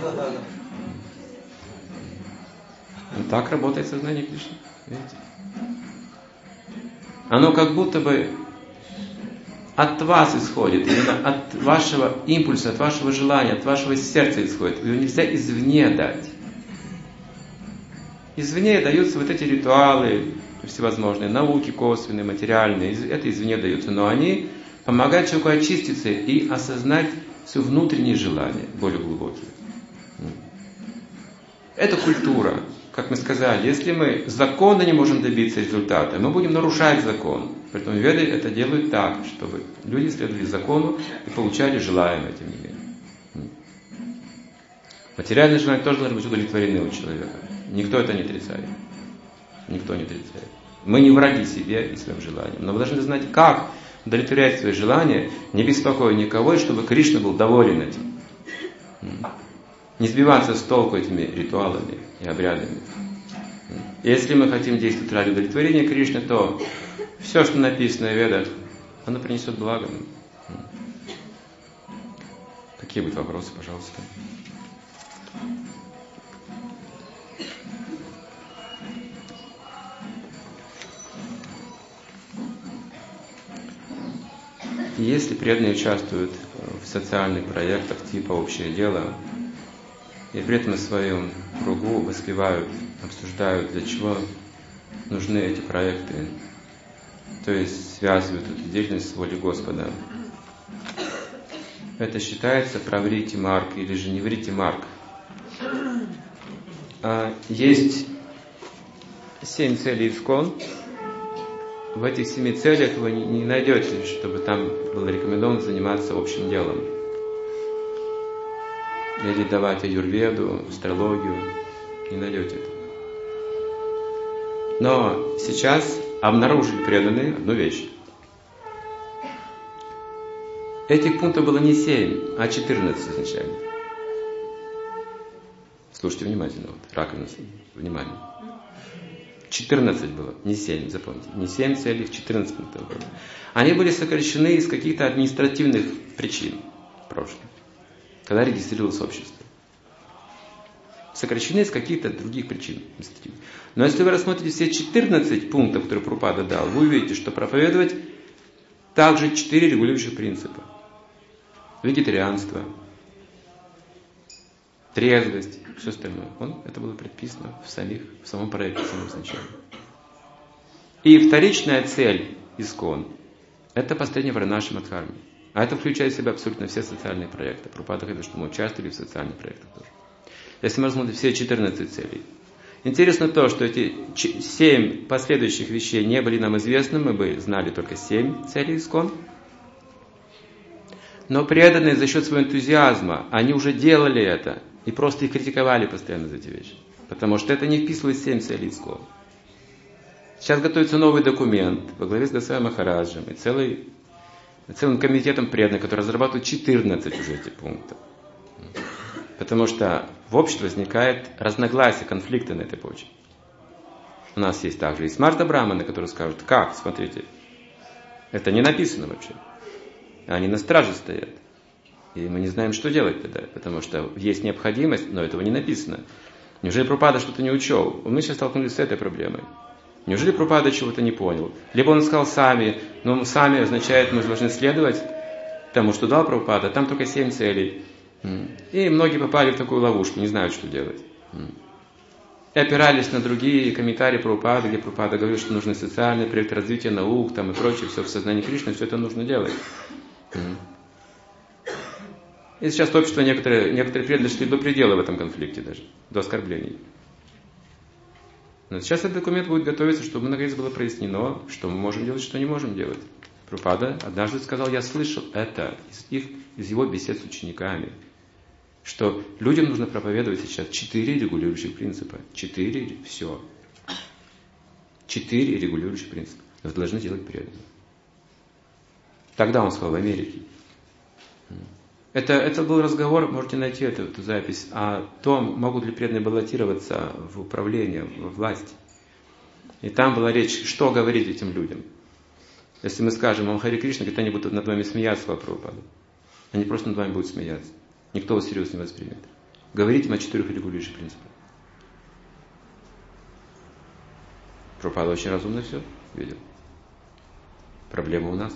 Так работает сознание Кришны. Видите? Оно как будто бы от вас исходит, именно от вашего импульса, от вашего желания, от вашего сердца исходит. Его нельзя извне дать. Извне даются вот эти ритуалы, всевозможные науки косвенные, материальные, это извне даются, но они помогают человеку очиститься и осознать все внутренние желания, более глубокие. Это культура. Как мы сказали, если мы законно не можем добиться результата, мы будем нарушать закон. Поэтому веды это делают так, чтобы люди следовали закону и получали желаемое, тем не менее. Материальные желания тоже должны быть удовлетворены у человека. Никто это не отрицает. Никто не отрицает. Мы не враги себе и своим желаниям. Но вы должны знать, как удовлетворять свои желания, не беспокоя никого, и чтобы Кришна был доволен этим. Не сбиваться с толку этими ритуалами и обрядами. Если мы хотим действовать ради удовлетворения Кришны, то все, что написано в Ведах, оно принесет благо нам. Какие будут вопросы, пожалуйста? Если преданные участвуют в социальных проектах типа «Общее дело», и при этом в своем кругу воспевают, обсуждают, для чего нужны эти проекты, то есть связывают эту деятельность с волей Господа, это считается праврити марк или же неврити марк. Есть 7 целей ИСККОН. В этих 7 целях вы не найдете, чтобы там было рекомендовано заниматься общим делом. Или давать аюрведу, астрологию. Не найдете это. Но сейчас обнаружили преданные одну вещь. Этих пунктов было не 7, а 14 изначально. Слушайте внимательно. Раковина, внимание. 14 было, не 7, запомните. Не 7 целей, 14 пунктов было. Они были сокращены из каких-то административных причин в прошлом, когда регистрировалось общество. Сокращены из каких-то других причин. Но если вы рассмотрите все 14 пунктов, которые Прабхупада дал, вы увидите, что проповедовать также 4 регулирующих принципа. Вегетарианство, трезвость, все остальное. Это было предписано в самом проекте, в самом изначально. И вторичная цель ИСККОН – это построение Варанаши Мадхармы. А это включает в себя абсолютно все социальные проекты. Прабхупада говорит, что мы участвовали в социальных проектах тоже. Если мы рассмотрим все 14 целей. Интересно то, что эти 7 последующих вещей не были нам известны, мы бы знали только 7 целей ИСККОН. Но преданные за счет своего энтузиазма, они уже делали это и просто их критиковали постоянно за эти вещи. Потому что это не вписывалось в 7 целей ИСККОН. Сейчас готовится новый документ во главе с Госвами Махараджем и целым комитетом преданных, который разрабатывает 14 уже этих пунктов. Потому что в обществе возникает разногласие, конфликты на этой почве. У нас есть также и смарта-браманы, которые скажут, как, смотрите, Это не написано вообще. Они на страже стоят. И мы не знаем, что делать тогда, потому что есть необходимость, но этого не написано. Неужели Прабхупада что-то не учел? Мы сейчас столкнулись с этой проблемой. Неужели Прабхупада чего-то не понял? Либо он сказал сами, но сами означает, мы должны следовать тому, что дал Прабхупада, там только 7 целей. И многие попали в такую ловушку, не знают, что делать. И опирались на другие комментарии Прабхупады, где Прабхупада говорил, что нужны социальные проекты развития наук там, и прочее, все в сознании Кришны, все это нужно делать. И сейчас общество некоторые преданные шли до предела в этом конфликте даже, до оскорблений. Но сейчас этот документ будет готовиться, чтобы наконец было прояснено, что мы можем делать, что не можем делать. Прабхупада однажды сказал, я слышал это из его бесед с учениками, что людям нужно проповедовать сейчас 4 регулирующих принципа. 4, все. 4 регулирующих принципа. Вы должны делать преданно. Тогда он сказал в Америке. Это был разговор, можете найти эту запись, о том, могут ли преданные баллотироваться в управление, в власть. И там была речь, что говорить этим людям. Если мы скажем вам Харе Кришна, говорит, они будут над вами смеяться, сказал Прабхупада. Они просто над вами будут смеяться. Никто вас серьезно не воспримет. Говорите им о 4 регулирующих принципах. Прабхупада очень разумно все видел. Проблема у нас.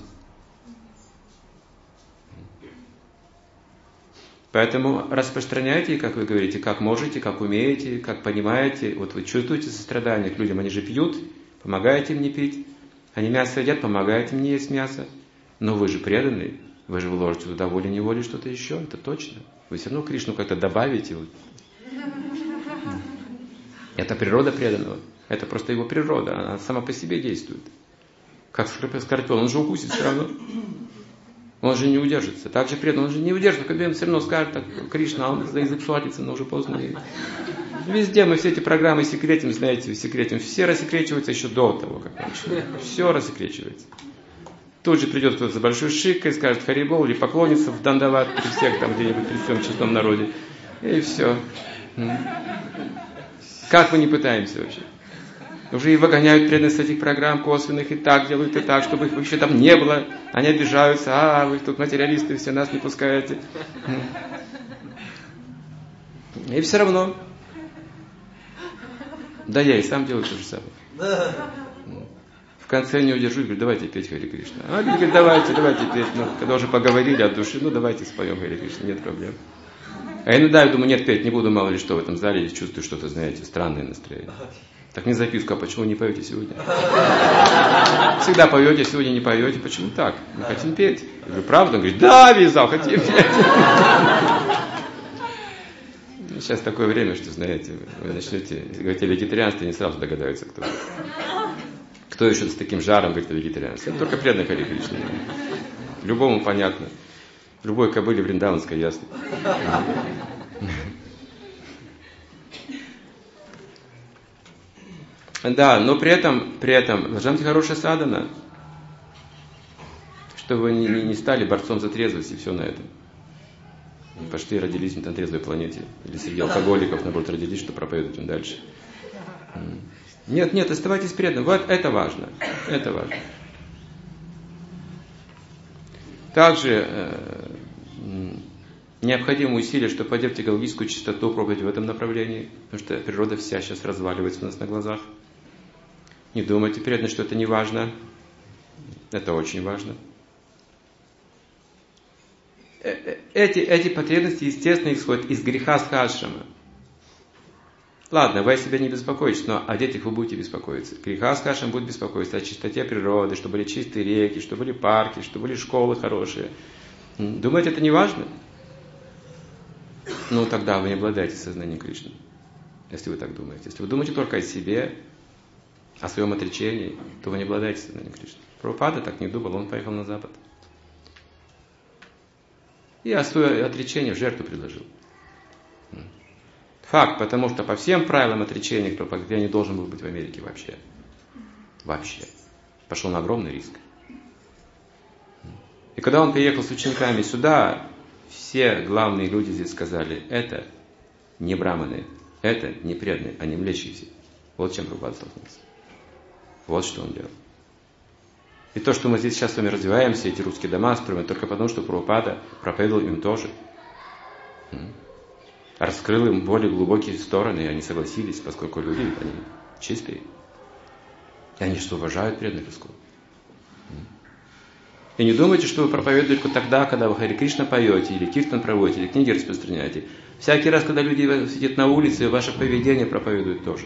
Поэтому распространяйте, как вы говорите, как можете, как умеете, как понимаете. Вот вы чувствуете сострадание к людям, они же пьют, помогаете им не пить. Они мясо едят, помогаете им не есть мясо. Но вы же преданные, вы же вложите туда волей-неволей что-то еще, это точно. Вы все равно Кришну как-то добавите. Это природа преданного. Это просто его природа, она сама по себе действует. Как скорпион, он же укусит все равно. Он же не удержится. Так же преданный, он же не удержится. Когда он все равно скажет, так, Кришна, он за язык схватится, но уже поздно. Везде мы все эти программы секретим, знаете, секретим. Все рассекречиваются еще до того, как начали. Все рассекречивается. Тут же придет кто-то с большой шикой, скажет Харибол, или поклонится в Дандават при всех, там где-нибудь при всем честном народе. И все. Как мы не пытаемся вообще? Уже и выгоняют преданных с этих программ косвенных, и так делают, и так, чтобы их вообще там не было. Они обижаются, вы тут материалисты, все нас не пускаете. И все равно. Да я и сам делаю то же самое. В конце не удержусь, говорю, давайте петь Харе Кришна. А говорит, давайте петь. Ну, когда уже поговорили от души, давайте споем Харе Кришна, нет проблем. А иногда я думаю, нет, петь не буду, мало ли что в этом зале, чувствую что-то, знаете, странное настроение. Так не записку, а почему не поете сегодня? Всегда поете, сегодня не поете. Почему так? Мы хотим петь. Я говорю, правда? Он говорит, да, вязал, хотим петь. Сейчас такое время, что, знаете, вы начнете говорить о вегетарианстве, не сразу догадаются, кто. Кто еще с таким жаром говорит о вегетарианстве? Это только преданный Харе Кришне. Любому понятно. Любой кобыле вриндаванской ясно. Да, но при этом должна быть хорошая садхана, чтобы вы не стали борцом за трезвость и все на этом. Не пошли и родились на трезвой планете. Или среди алкоголиков, наоборот, родились, чтобы проповедовать им дальше. Нет, оставайтесь преданным. Вот это важно. Это важно. Также необходимо усилие, чтобы поддержать экологическую чистоту, проповедь в этом направлении, потому что природа вся сейчас разваливается у нас на глазах. Не думайте преданно, что это не важно. Это очень важно. Эти потребности, естественно, исходят из греха схадшрама. Ладно, вы о себе не беспокоитесь, но о детях вы будете беспокоиться. Греха схадшрам будет беспокоиться о чистоте природы, чтобы были чистые реки, чтобы были парки, чтобы были школы хорошие. Думаете, это не важно? Ну, тогда вы не обладаете сознанием Кришны. Если вы так думаете. Если вы думаете только о себе, о своем отречении, то вы не обладаете сознанием Кришны. Прабхупада так не думал, он поехал на Запад. И о своем отречении в жертву предложил. Факт, потому что по всем правилам отречения, я не должен был быть в Америке вообще. Вообще. Пошел на огромный риск. И когда он приехал с учениками сюда, все главные люди здесь сказали, это не браманы, это не преданные, они млечащиеся. Вот с чем Прабхупада столкнулся. Вот что он делал. И то, что мы здесь сейчас с вами развиваемся, эти русские дома строим, только потому, что Прабхупада проповедовал им тоже. Раскрыл им более глубокие стороны, и они согласились, поскольку люди, они чистые. И они что, уважают преданных искусств. И не думайте, что вы проповедуете только тогда, когда вы Харе Кришна поете, или киртан проводите, или книги распространяете. Всякий раз, когда люди сидят на улице, ваше поведение проповедуют тоже.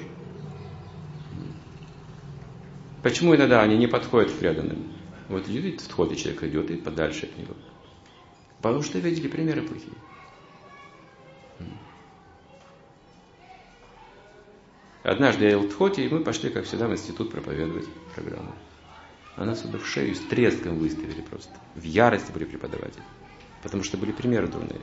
Почему иногда они не подходят к преданным? Вот видите, в входе человек идет и подальше от него. Потому что видели примеры плохие. Однажды я ел в Тхоте, и мы пошли, как всегда, в институт проповедовать программу. А нас сюда в шею с треском выставили просто. В ярости были преподаватели. Потому что были примеры дурные.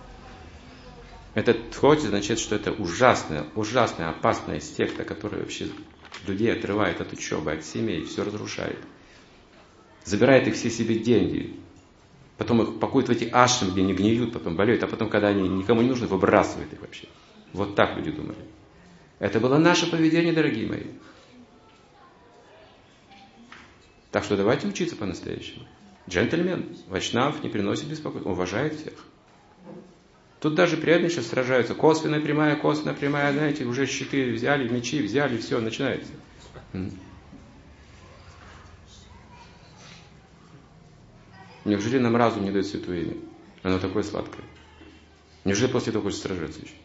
Этот Тхоти значит, что это ужасная, опасная секта, которая вообще людей отрывает от учебы, от семей, все разрушает. Забирает их все себе деньги. Потом их пакуют в эти ашрамы, где они гниют, потом болеют, а потом, когда они никому не нужны, выбрасывают их вообще. Вот так люди думали. Это было наше поведение, дорогие мои. Так что давайте учиться по-настоящему. Джентльмен, вайшнав не приносит беспокойства, уважает всех. Тут даже преданные сейчас сражаются. Косвенная прямая, знаете, уже щиты взяли, мечи взяли, все, начинается. Неужели нам разум не дает святое имя? Оно такое сладкое. Неужели после этого хочется сражаться еще?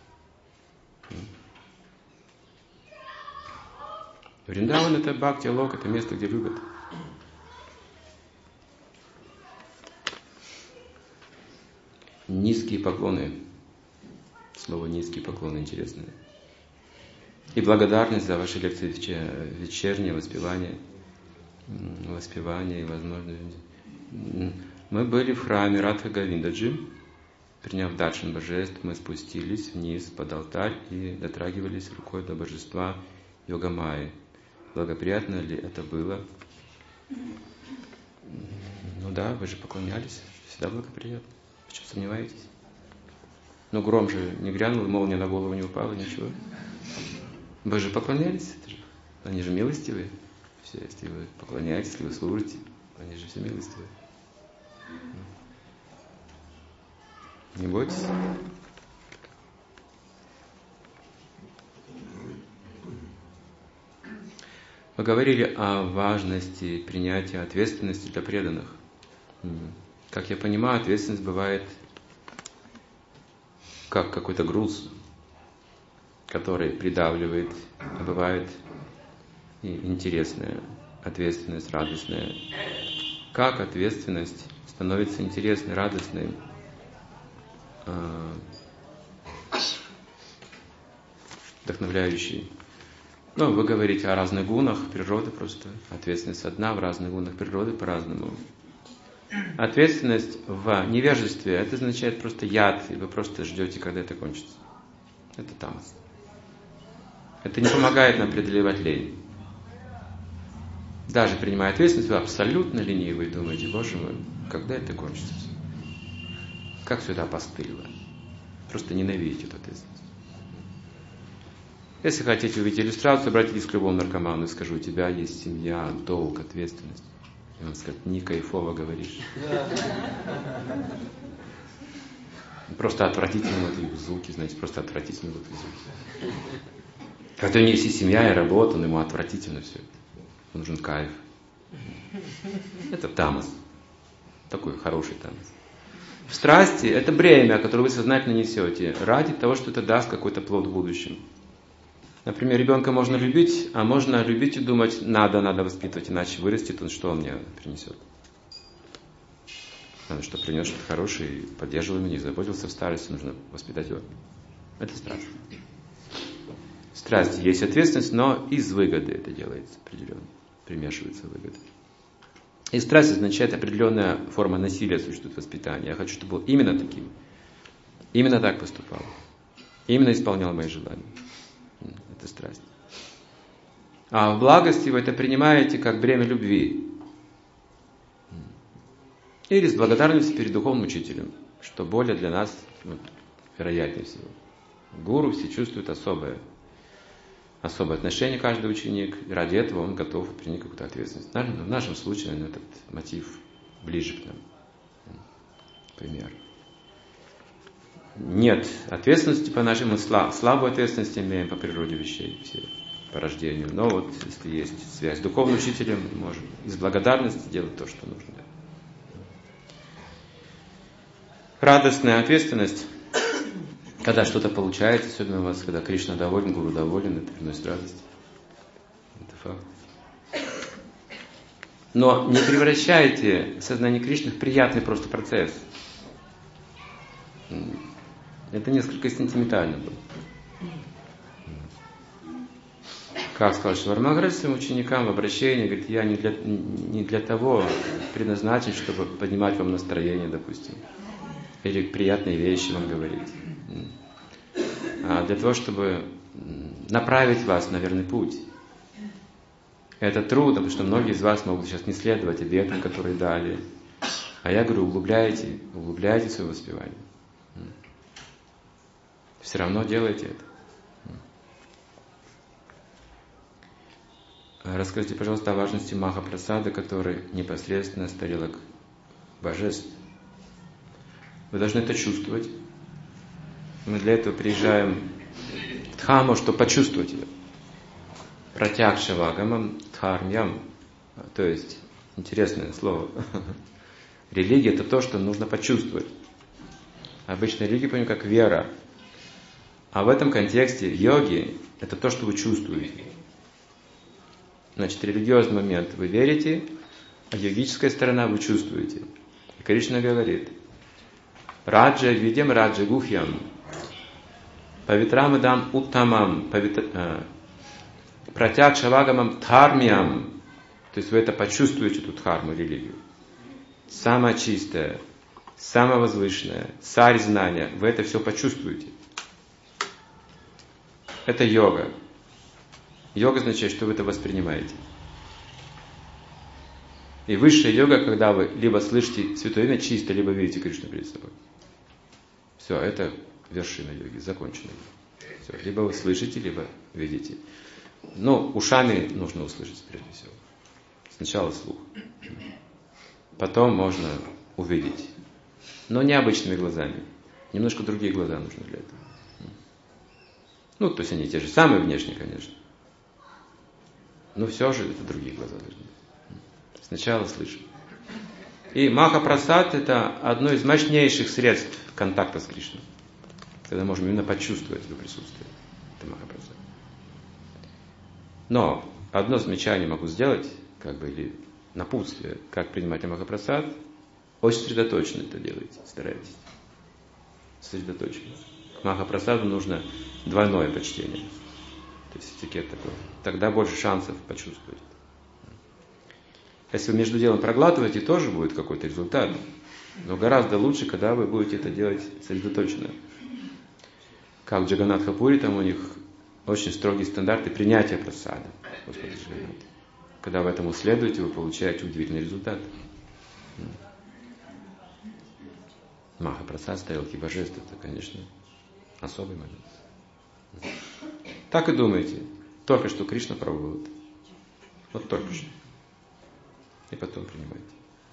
Вриндаван — это бхакти, лок, это место, где любят. Низкие поклоны. Слово «низкие поклоны» интересное. И благодарность за ваши лекции вечернее воспевание и возможно. Мы были в храме Радха Говиндаджи. Приняв даршан божеств, мы спустились вниз под алтарь и дотрагивались рукой до божества Йогамайи. Благоприятно ли это было? Ну да, вы же поклонялись. Всегда благоприятно. Почему сомневаетесь? Ну гром же не грянул, молния на голову не упала, ничего. Вы же поклонялись. Они же милостивые. Все, если вы поклоняетесь, если вы служите, они же все милостивые. Не бойтесь. Мы говорили о важности принятия ответственности для преданных. Как я понимаю, ответственность бывает как какой-то груз, который придавливает, а бывает и интересная ответственность, радостная. Как ответственность становится интересной, радостной, вдохновляющей. Ну, вы говорите о разных гунах природы просто. Ответственность одна, в разных гунах природы по-разному. Ответственность в невежестве, это означает просто яд, и вы просто ждете, когда это кончится. Это тамас. Это не помогает нам преодолевать лень. Даже принимая ответственность, вы абсолютно ленивы и думаете: Боже мой, когда это кончится? Как сюда постыло? Просто ненавидите эту ответственность. Если хотите увидеть иллюстрацию, обратитесь к любому наркоману и скажу: у тебя есть семья, долг, ответственность. И он скажет: не кайфово говоришь. Просто отвратительные вот эти звуки, знаете, просто отвратительные вот эти звуки. Когда у него есть и семья, и работа, но ему отвратительно все. Ему нужен кайф. Это тамас. Такой хороший тамас. В страсти это бремя, которое вы сознательно несете, ради того, что это даст какой-то плод в будущем. Например, ребенка можно любить, а можно любить и думать: надо воспитывать, иначе вырастет он, что он мне принесет. Надо, что принес что-то хорошее, поддерживал меня, заботился в старости, нужно воспитать его. Это страсть. В страсти есть ответственность, но из выгоды это делается определенно. Примешивается выгода. И страсть означает определенная форма насилия существует в воспитании. Я хочу, чтобы был именно таким. Именно так поступал. Именно исполнял мои желания. Это страсть. А в благости вы это принимаете как бремя любви. Или с благодарностью перед духовным учителем, что более для нас вероятнее всего. Гуру все чувствуют особое особое отношение каждый ученик, и ради этого он готов принять какую-то ответственность. В нашем случае, наверное, этот мотив ближе к нам. Пример. Нет ответственности по нашему, слабую ответственность имеем по природе вещей, все, по рождению. Но вот если есть связь с духовным учителем, мы можем из благодарности делать то, что нужно. Радостная ответственность, когда что-то получается, особенно у вас, когда Кришна доволен, Гуру доволен, это приносит радость. Это факт. Но не превращайте сознание Кришны в приятный просто процесс. Это несколько сентиментально было. Как сказал Шривар Махарадж своим ученикам в обращении, говорит, я не для того предназначен, чтобы поднимать вам настроение, допустим, или приятные вещи вам говорить, а для того, чтобы направить вас на верный путь. Это трудно, потому что многие из вас могут сейчас не следовать обетам, которые дали. А я говорю, углубляйте свое воспевание. Все равно делайте это. Расскажите, пожалуйста, о важности Махапрасада, который непосредственно с тарелок божеств. Вы должны это чувствовать. Мы для этого приезжаем в Дхаму, чтобы почувствовать это. Пратякшавагамам дхармьям. То есть, интересное слово. Религия – это то, что нужно почувствовать. Обычно религия понимаю как вера. А в этом контексте йоги – это то, что вы чувствуете. Значит, религиозный момент вы верите, а йогическая сторона вы чувствуете. И Кришна говорит, раджа видям раджа гухьям, павитрамадам уттамам, пратякшавагамам дхармьям. То есть вы это почувствуете, эту дхарму, религию. Самое чистое, самое возвышенное, царь знания. Вы это все почувствуете. Это йога. Йога означает, что вы это воспринимаете. И высшая йога, когда вы либо слышите Святое Имя чисто, либо видите Кришну перед собой. Все, это вершина йоги, закончена. Все, либо вы слышите, либо видите. Но ушами нужно услышать прежде всего. Сначала слух. Потом можно увидеть. Но не обычными глазами. Немножко другие глаза нужны для этого. То есть они те же самые внешне, конечно. Но все же это другие глаза должны быть. Сначала слышим. И Махапрасад – это одно из мощнейших средств контакта с Кришной. Когда можем именно почувствовать его присутствие. Это Махапрасад. Но одно замечание могу сделать, или напутствие, как принимать Махапрасад. Очень сосредоточенно это делайте, старайтесь. Сосредоточенно. К Махапрасаду нужно двойное почтение. То есть этикет такой. Тогда больше шансов почувствовать. Если вы между делом проглатываете, тоже будет какой-то результат. Но гораздо лучше, когда вы будете это делать сосредоточенно. Как в Джаганнатха-пури, там у них очень строгие стандарты принятия прасада. Господи Джаганнатха. Когда вы этому следуете, вы получаете удивительный результат. Махапрасад с тарелки божеств, это, конечно, особый момент. Так и думайте. Только что Кришна пробовал это. Вот только что. И потом принимайте.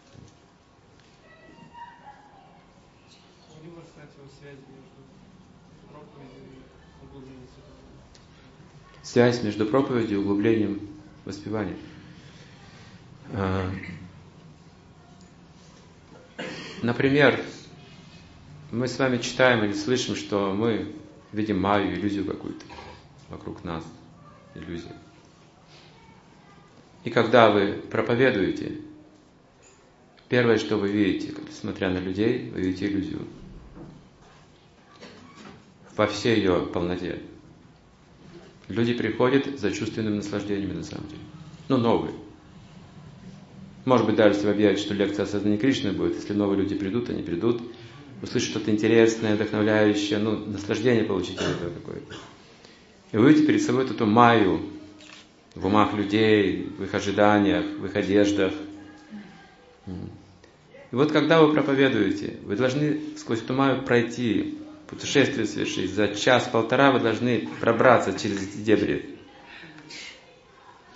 Связь между проповедью и углублением воспевания. Например, мы с вами читаем или слышим, что мы видим майю, иллюзию какую-то вокруг нас. Иллюзия. И когда вы проповедуете, первое, что вы видите, смотря на людей, вы видите иллюзию. Во всей ее полноте. Люди приходят за чувственными наслаждениями на самом деле. Новые. Может быть, даже если вы объявите, что лекция о сознании Кришны будет, если новые люди придут, они придут, услышат что-то интересное, вдохновляющее, наслаждение получить от этого какое-то. И вы видите перед собой эту майю в умах людей, в их ожиданиях, в их одеждах. И вот когда вы проповедуете, вы должны сквозь эту майю пройти, путешествие совершить. За час-полтора вы должны пробраться через эти дебри.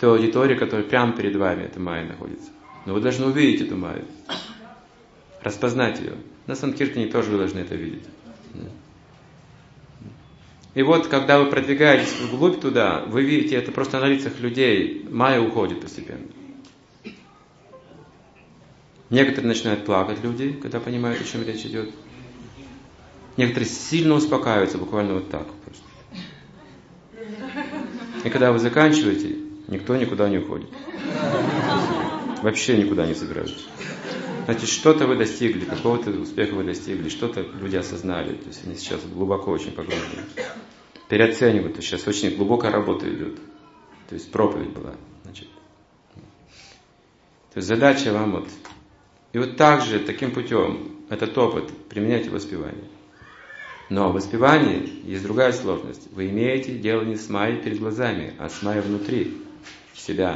той аудитории, которая прямо перед вами, эта майя находится. Но вы должны увидеть эту майю, распознать ее. На Санкиртане тоже вы должны это видеть. И вот, когда вы продвигаетесь вглубь туда, вы видите это просто на лицах людей, майя уходит постепенно. Некоторые начинают плакать, люди, когда понимают, о чем речь идет. Некоторые сильно успокаиваются, буквально вот так просто. И когда вы заканчиваете, никто никуда не уходит. Вообще никуда не собираются. Значит, что-то вы достигли, какого-то успеха вы достигли, что-то люди осознали. То есть они сейчас глубоко очень погружены. Переоценивают. То есть сейчас очень глубокая работа идет. То есть проповедь была. Значит. То есть задача вам вот. И вот так же, таким путем, этот опыт применяйте в воспевании. Но в воспевании есть другая сложность. Вы имеете дело не с майей перед глазами, а с майей внутри себя.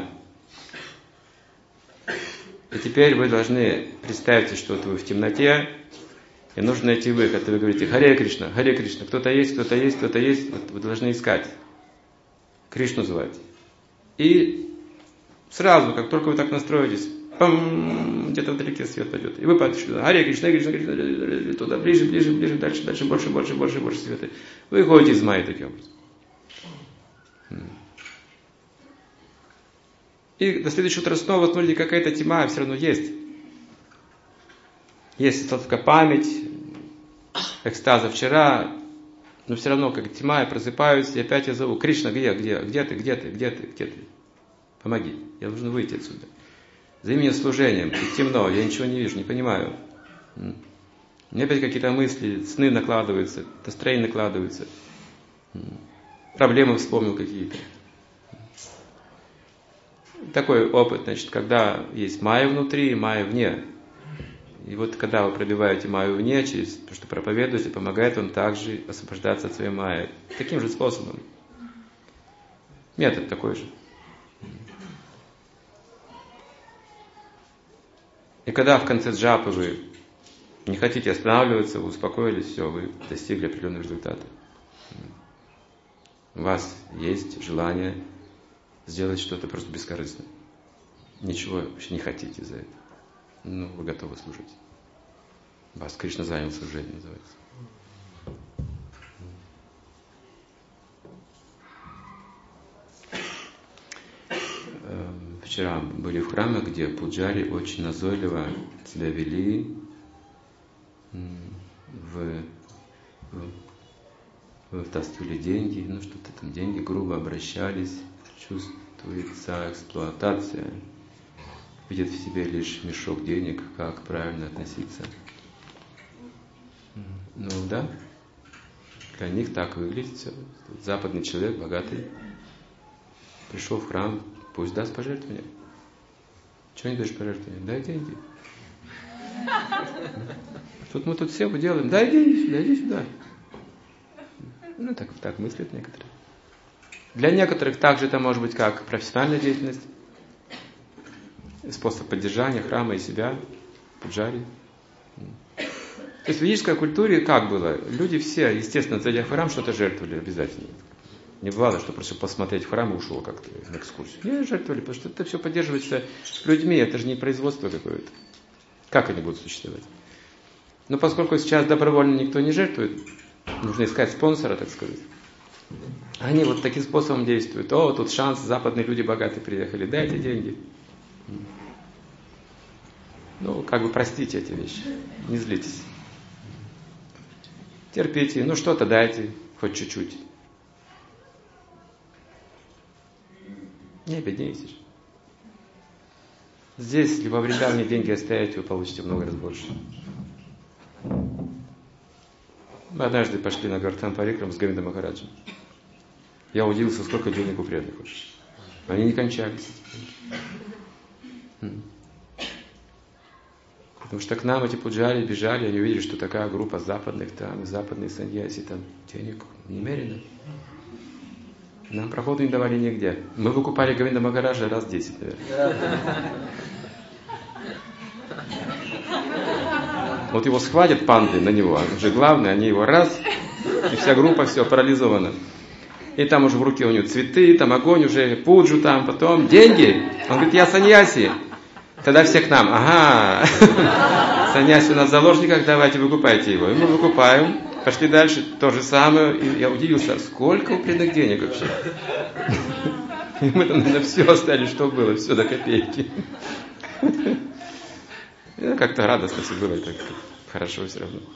И теперь вы должны представить, что вы в темноте, и нужно найти выход. И вы говорите: Харе Кришна, кто-то есть, кто-то есть, кто-то есть. Вот вы должны искать. Кришну звать. И сразу, как только вы так настроитесь, пам, где-то вдалеке свет пойдет. И вы падаете туда. Харе Кришна, туда, ближе, дальше, больше света. Вы выходите из майи таким образом. И до следующего утра снова смотрите, какая-то тьма все равно есть. Есть только память, экстаза вчера, но все равно как тьма, я просыпаюсь, и опять я зову: Кришна, где ты? Помоги, я должен выйти отсюда. Займи меня служением, темно, я ничего не вижу, не понимаю. У меня опять какие-то мысли, сны накладываются, настроения накладываются. Проблемы вспомнил какие-то. Такой опыт, значит, когда есть майя внутри и майя вне. И вот когда вы пробиваете майю вне, через то, что проповедуете, помогает вам также освобождаться от своей майи. Таким же способом. Метод такой же. И когда в конце джапы вы не хотите останавливаться, вы успокоились, все, вы достигли определенного результата. У вас есть желание сделать что-то просто бескорыстно. Ничего вообще не хотите за это. Ну, вы готовы служить. Вас Кришна занял служение, называется. Вчера были в храме, где пуджари очень назойливо себя вели, вытаскивали деньги, ну что-то там, деньги грубо обращались, чувствуется эксплуатация, видят в себе лишь мешок денег, как правильно относиться. Ну да, для них так выглядит все. Западный человек, богатый, пришел в храм, пусть даст пожертвования. Чего не даешь пожертвования? Дай деньги. Тут мы все делаем. Дай деньги сюда, иди сюда. Ну, так мыслят некоторые. Для некоторых также это может быть как профессиональная деятельность, способ поддержания храма и себя, пуджари. То есть в ведической культуре как было? Люди все, естественно, зайдя в храм, что-то жертвовали обязательно. Не бывало, что просто посмотреть в храм и ушел как-то на экскурсию. Не жертвовали, потому что это все поддерживается людьми, это же не производство какое-то. Как они будут существовать? Но поскольку сейчас добровольно никто не жертвует, нужно искать спонсора, так сказать. Они вот таким способом действуют. О, тут шанс, западные люди богатые приехали, дайте деньги. Ну, как бы простите эти вещи, не злитесь. Терпите, ну что-то дайте, хоть чуть-чуть. Не обиднитесь. Здесь, если во Вриндаване деньги оставите, вы получите в много раз больше. Мы однажды пошли на Гартхан Парикрам с Говинда Махараджем. Я удивился, сколько денег у преданных. Они не кончались. Потому что к нам эти пуджари бежали, они увидели, что такая группа западных, там, западные саньяси, там денег немерено. Нам проходу не давали нигде. Мы выкупали Говинда Махараджа раз 10, наверное. Вот его схватят панды на него, он же главный, они его раз, и вся группа все парализована. И там уже в руке у него цветы, там огонь, уже пуджу там, потом деньги. Он говорит, я саньяси. Тогда все к нам, ага, саньяси у нас в заложниках, давайте выкупайте его. И мы выкупаем, пошли дальше, то же самое. И я удивился, сколько у преданных денег вообще. И мы там, наверное, все оставили, что было, все до копейки. И как-то радостно все было, так хорошо все равно.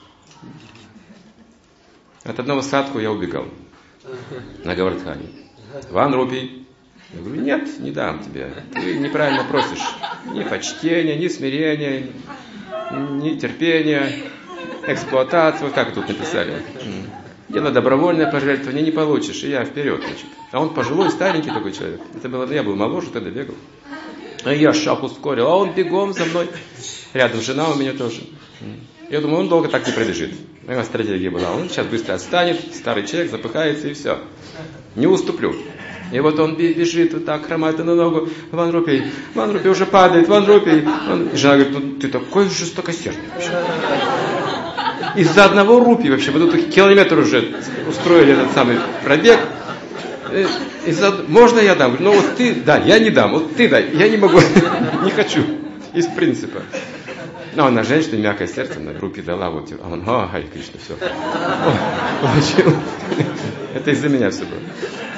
От одного садху я убегал на Гавардхане. 1 рупий. Я говорю, нет, не дам тебе. Ты неправильно просишь. Ни почтения, ни смирения, ни терпения, эксплуатация. Вот как тут написали. Дело добровольное пожертвование, не получишь. И я вперед, значит. А он пожилой, старенький такой человек. Это было, я был моложе, тогда бегал. А я шаг ускорил, а он бегом за мной. Рядом жена у меня тоже. Я думаю, он долго так не пробежит. Моя стратегия была, он сейчас быстро отстанет, старый человек запыхается и все. Не уступлю. И вот он бежит, вот так хромает на ногу. 1 рупий уже падает, 1 рупий. И жена говорит, ну ты такой жестокосердный вообще. Из-за 1 рупии вообще, вот тут километр уже устроили этот самый пробег. Можно я дам? Ну вот ты, да, я не дам, вот ты дай, я не могу, не хочу, из принципа. Но она женщина, мягкое сердце, на рупии дала, вот, а он, Харе Кришна, все. Получил. Это из-за меня все было.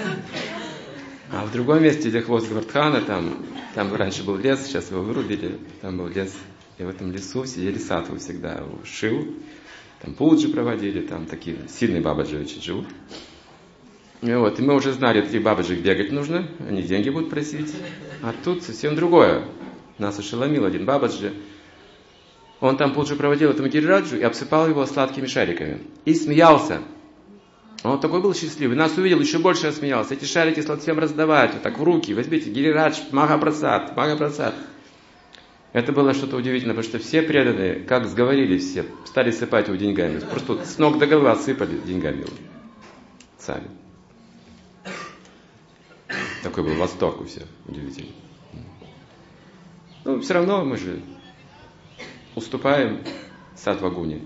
А в другом месте, где хвост Гавардхана, там раньше был лес, сейчас его вырубили, там был лес, и в этом лесу сидели садху всегда, шил, там пуджи проводили, там такие сильные бабаджи очень живут. И мы уже знали, таких бабаджи бегать нужно, они деньги будут просить. А тут совсем другое. Нас ошеломил один бабаджи. Он там пуджи проводил этому гирираджу и обсыпал его сладкими шариками. И смеялся. Он такой был счастливый. Нас увидел, еще больше рассмеялся. Эти шарики стал всем раздавать. Вот так в руки. Возьмите, гирирадж, Махапрасад, Махапрасад. Это было что-то удивительное, потому что все преданные, как сговорились все, стали сыпать его деньгами. Просто с ног до головы осыпали деньгами. Сами. Такой был восторг у всех, удивительный. Ну, все равно мы же уступаем саттва-гуне.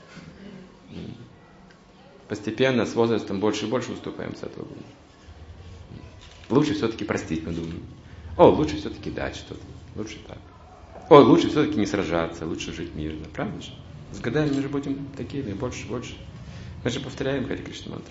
Постепенно, с возрастом больше и больше уступаем саттва-гуне. Лучше все-таки простить, мы думаем. Лучше все-таки дать что-то. Лучше так. Лучше все-таки не сражаться, лучше жить мирно. Правда же? С годами мы же будем такими, больше. Мы же повторяем Харе Кришна мантру.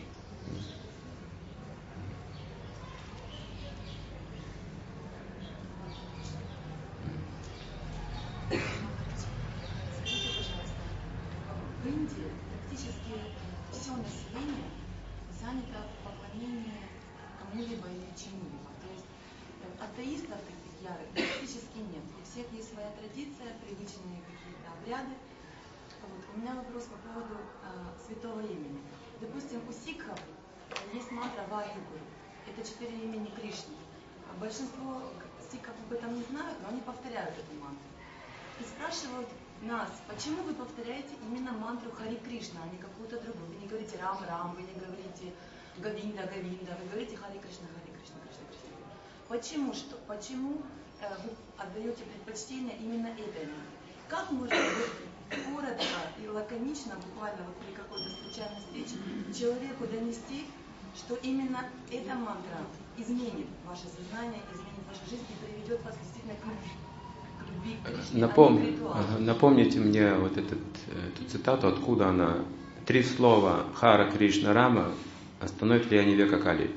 Атеистов таких ярых практически нет. У всех есть своя традиция, привычные какие-то обряды. У меня вопрос по поводу святого имени. Допустим, у сикхов есть мантра Вахигуру. Это 4 имени Кришны. Большинство сикхов об этом не знают, но они повторяют эту мантру. И спрашивают нас, почему вы повторяете именно мантру Хари Кришна, а не какую-то другую. Вы не говорите Рам, вы не говорите Говинда, вы говорите Хари Кришна, Кришна, Кришна. Почему вы отдаете предпочтение именно этой мантре? Как можно коротко и лаконично, буквально вот при какой-то случайной встрече, человеку донести, что именно эта мантра изменит ваше сознание, изменит вашу жизнь и приведет вас действительно к любви к Кришне? Напомните мне вот эту цитату, откуда она. 3 слова Хара Кришна Рама остановит ли они века Кали?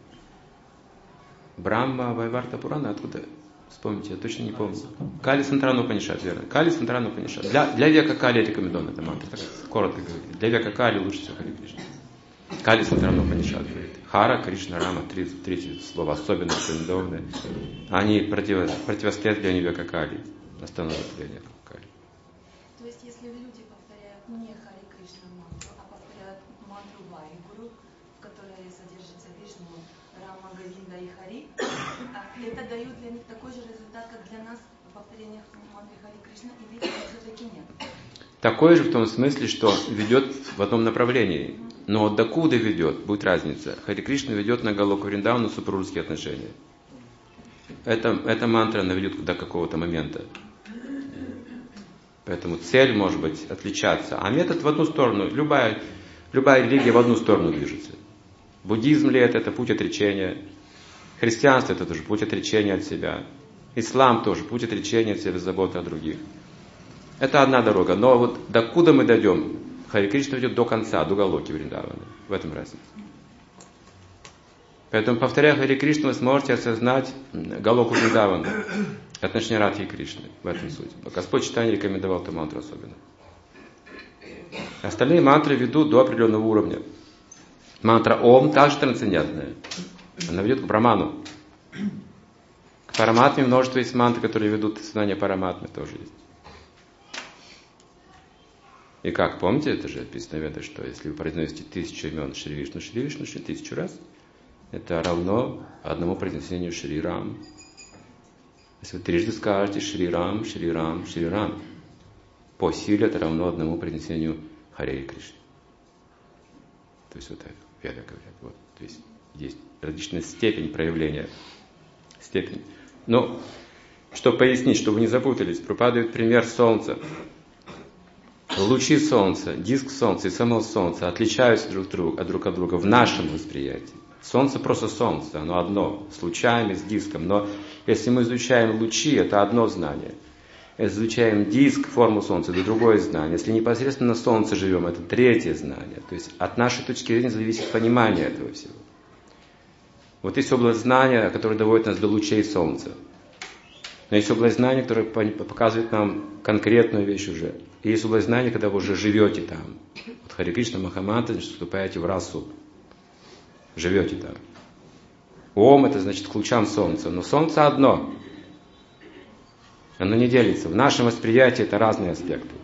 Брахма, Вайварта Пурана, откуда? Вспомните, я точно не помню. Кали Сантрана Упанишад, верно. Кали Сантрана Упанишад. Для века Кали рекомендована эта мантра. Так коротко говорить. Для века Кали лучше всего Хари Кришна. Кали Сантрана Упанишад говорит. Хара, Кришна, Рама, 3 слова особенно рекомендованы. Они противостоят для века Кали. Остановят для века Кали. То есть, если люди повторяют не Хари Кришна мантру, а повторяют мантру Вахигуру, в которой содержится Вишну, Рама, Говинда и Хари, это дает для них такой же результат, как для нас в повторениях мантры Хари Кришна, или все-таки нет? Такой же в том смысле, что ведет в одном направлении. Но докуда ведет, будет разница. Хари Кришна ведет на Галоку Вриндавану супружеские отношения. Эта мантра наведет до какого-то момента. Поэтому цель может быть отличаться. А метод в одну сторону. Любая религия в одну сторону движется. Буддизм ли это путь отречения. Христианство это тоже путь отречения от себя. Ислам тоже путь отречения от себя, заботы о других. Это одна дорога. Но вот докуда мы дойдем? Харе Кришна ведет до конца, до Галоки Вриндавана. В этом разница. Поэтому, повторяя Харе Кришну, вы сможете осознать Галоку Вриндавана, отношение Радхи и Кришны. В этом суть. Господь Чайтанья рекомендовал эту мантру особенно. Остальные мантры ведут до определенного уровня. Мантра Ом также трансцендентная. Она ведет к Браману. К Параматме множество есть мантры, которые ведут к сознанию Параматмы, тоже есть. И как, помните, это же описано в Ведах, что если вы произносите 1000 имен Шри Вишну, 1000 раз, это равно одному произнесению Шри Рам. Если вы трижды скажете Шри Рам, Шри Рам, Шри Рам, по силе это равно одному произнесению Харе Кришны. То есть вот так Веды говорят. Вот. То есть различная степень проявления. Степень. Но, чтобы пояснить, чтобы вы не запутались, Прабхупада дает пример Солнца. Лучи Солнца, диск Солнца и само Солнце отличаются друг от друга в нашем восприятии. Солнце просто Солнце, оно одно, с лучами, с диском. Но если мы изучаем лучи, это одно знание. Если изучаем диск, форму Солнца, это другое знание. Если непосредственно на Солнце живем, это третье знание. То есть от нашей точки зрения зависит понимание этого всего. Вот есть область знания, которая доводит нас до лучей Солнца. Но есть область знания, которая показывает нам конкретную вещь уже. И есть область знания, когда вы уже живете там. Вот Харе Кришна Махамантра, вступаете в расу. Живете там. Ом это значит к лучам Солнца. Но Солнце одно. Оно не делится. В нашем восприятии это разные аспекты.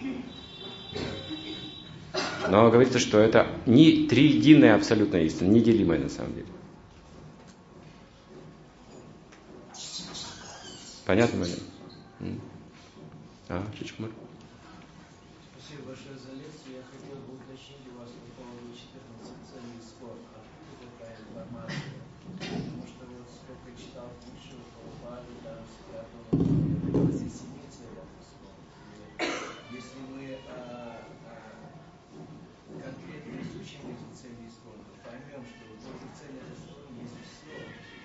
Но говорится, что это не триединая абсолютная истина, неделимая на самом деле. Понятно, Марина? Чичмар? Спасибо большое за лекцию. Я хотел бы уточнить у вас по поводу 14 целей спорта. Откуда такая информация? Потому что вот сколько читал книжку Прабхупады, там спрятано 27 целей спорта. Если мы конкретно изучим эти цели спорта, поймем, что в этих целях спорта есть все.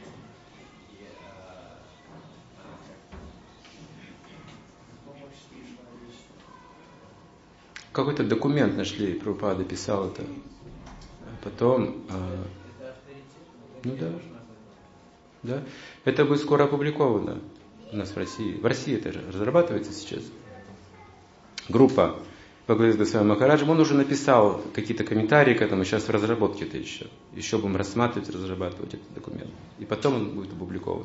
Какой-то документ нашли, Прабхупада писал это. Потом... ну да. Да. Это будет скоро опубликовано у нас в России. В России это же разрабатывается сейчас. Группа во главе с Госвами Махараджем, он уже написал какие-то комментарии к этому, сейчас в разработке это еще. Еще будем рассматривать, разрабатывать этот документ. И потом он будет опубликован.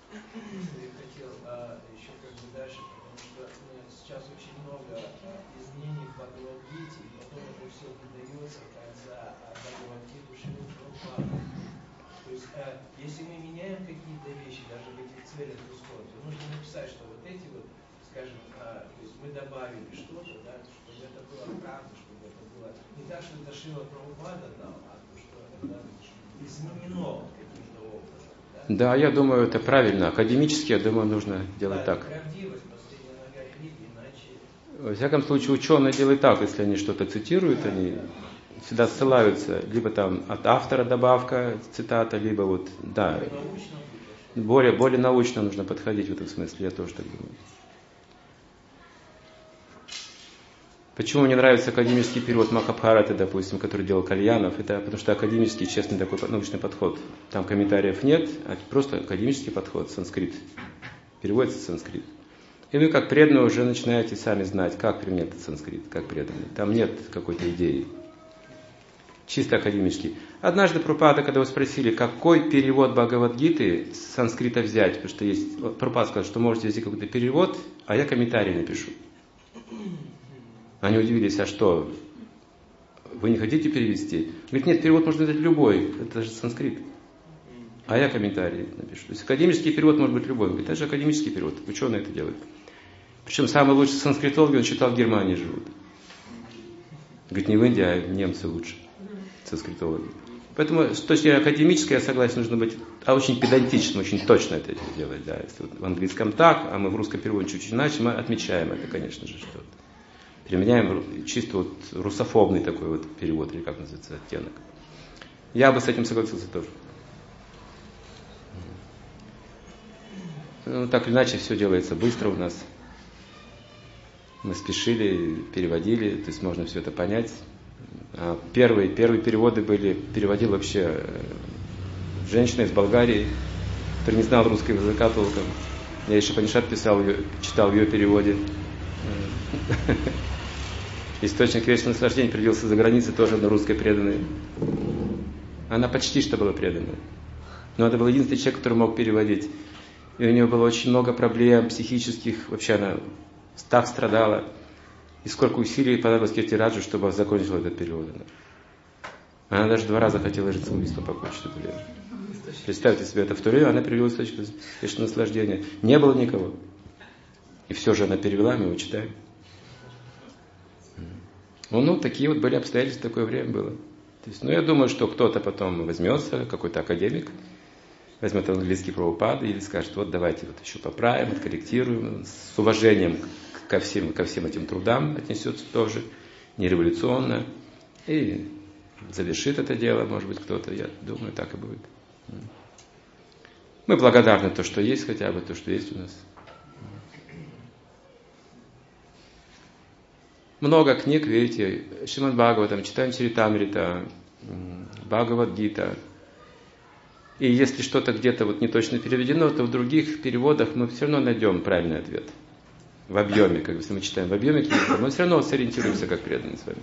Если мы меняем какие-то вещи, даже в этих целях исхода, нужно написать, что вот эти вот, скажем, то есть мы добавили что-то, да, чтобы это было правда, чтобы это было не так, что это Шрила Прабхупада дал, а то, что это изменено каким-то образом. Да, я думаю, это правильно. Академически, я думаю, нужно делать так. Правдивость, последняя нога книги, иначе... Во всяком случае, ученые делают так, если они что-то цитируют, они всегда ссылаются, либо там от автора добавка, цитата, либо вот, да, более научно нужно подходить в этом смысле, я тоже так думаю. Почему мне нравится академический перевод Махабхараты, допустим, который делал Кальянов, это потому что академический, честный такой научный подход. Там комментариев нет, а просто академический подход, санскрит. Переводится санскрит. И вы, как преданные, уже начинаете сами знать, как применять этот санскрит, как преданные. Там нет какой-то идеи. Чисто академический. Однажды Прабхупада, когда его спросили, какой перевод Бхагавад-гиты с санскрита взять, потому что есть... Прабхупада сказал, что можете взять какой-то перевод, а я комментарий напишу. Они удивились, а что, вы не хотите перевести? Говорит, нет, перевод можно взять любой, это же санскрит. А я комментарий напишу. То есть академический перевод может быть любой. Говорит, это же академический перевод, ученые это делают. Причем самые лучшие санскритологи, он считал, в Германии живут. Говорит, не в Индии, а немцы лучше, санскритологи. Поэтому с точки зрения академической, я согласен, нужно быть очень педантичным, очень точно это делать. Да. Если вот в английском так, а мы в русском переводе чуть-чуть иначе, мы отмечаем это, конечно же, что применяем чисто вот русофобный такой вот перевод, или как называется, оттенок. Я бы с этим согласился тоже. Ну, так или иначе, все делается быстро у нас. Мы спешили, переводили, то есть можно все это понять. Первые переводы переводил вообще женщина из Болгарии, который не знал русского языка толком. Я еще Панишат писал, читал в ее переводе. Источник вечного наслаждения привился за границей, тоже на русской преданной. Она почти что была преданной. Но это был единственный человек, который мог переводить. И у нее было очень много проблем психических. Вообще она так страдала. И сколько усилий понадобилось Киртираджу, чтобы закончила этот перевод. Она даже 2 раза хотела жить самоубийством покончить это дело. Представьте себе это в Туре, она перевела источник вечного наслаждения. Не было никого. И все же она перевела, мы его читаем. Ну, такие вот были обстоятельства, такое время было. То есть, я думаю, что кто-то потом возьмется, какой-то академик, возьмет английский Прабхупады и скажет, вот давайте вот еще поправим, откорректируем, с уважением ко всем этим трудам отнесется тоже, не революционно, и завершит это дело, может быть, кто-то, я думаю, так и будет. Мы благодарны то, что есть, хотя бы то, что есть у нас. Много книг, видите, Шримад Бхагаватам, читаем Чаритамрита, Бхагавад-гита. И если что-то где-то вот не точно переведено, то в других переводах мы все равно найдем правильный ответ. В объеме, как если мы читаем в объеме книги, мы все равно сориентируемся как преданные с вами.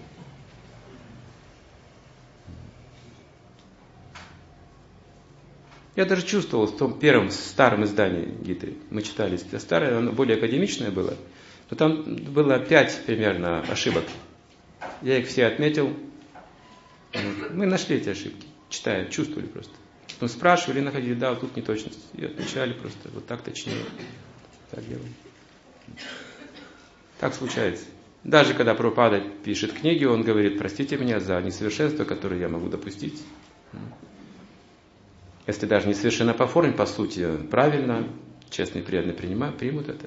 Я даже чувствовал в том первом старом издании Гиты, мы читали, старое, оно более академичное было, но там было 5 примерно ошибок. Я их все отметил. Мы нашли эти ошибки, читая, чувствовали просто. Мы спрашивали, находили, да, вот тут неточность. И отмечали просто, вот так точнее. Так делаем. Так случается. Даже когда Прабхупада пишет книги, он говорит, простите меня за несовершенство, которое я могу допустить. Если даже несовершенно по форме, по сути, правильно, честно и преданно примут это.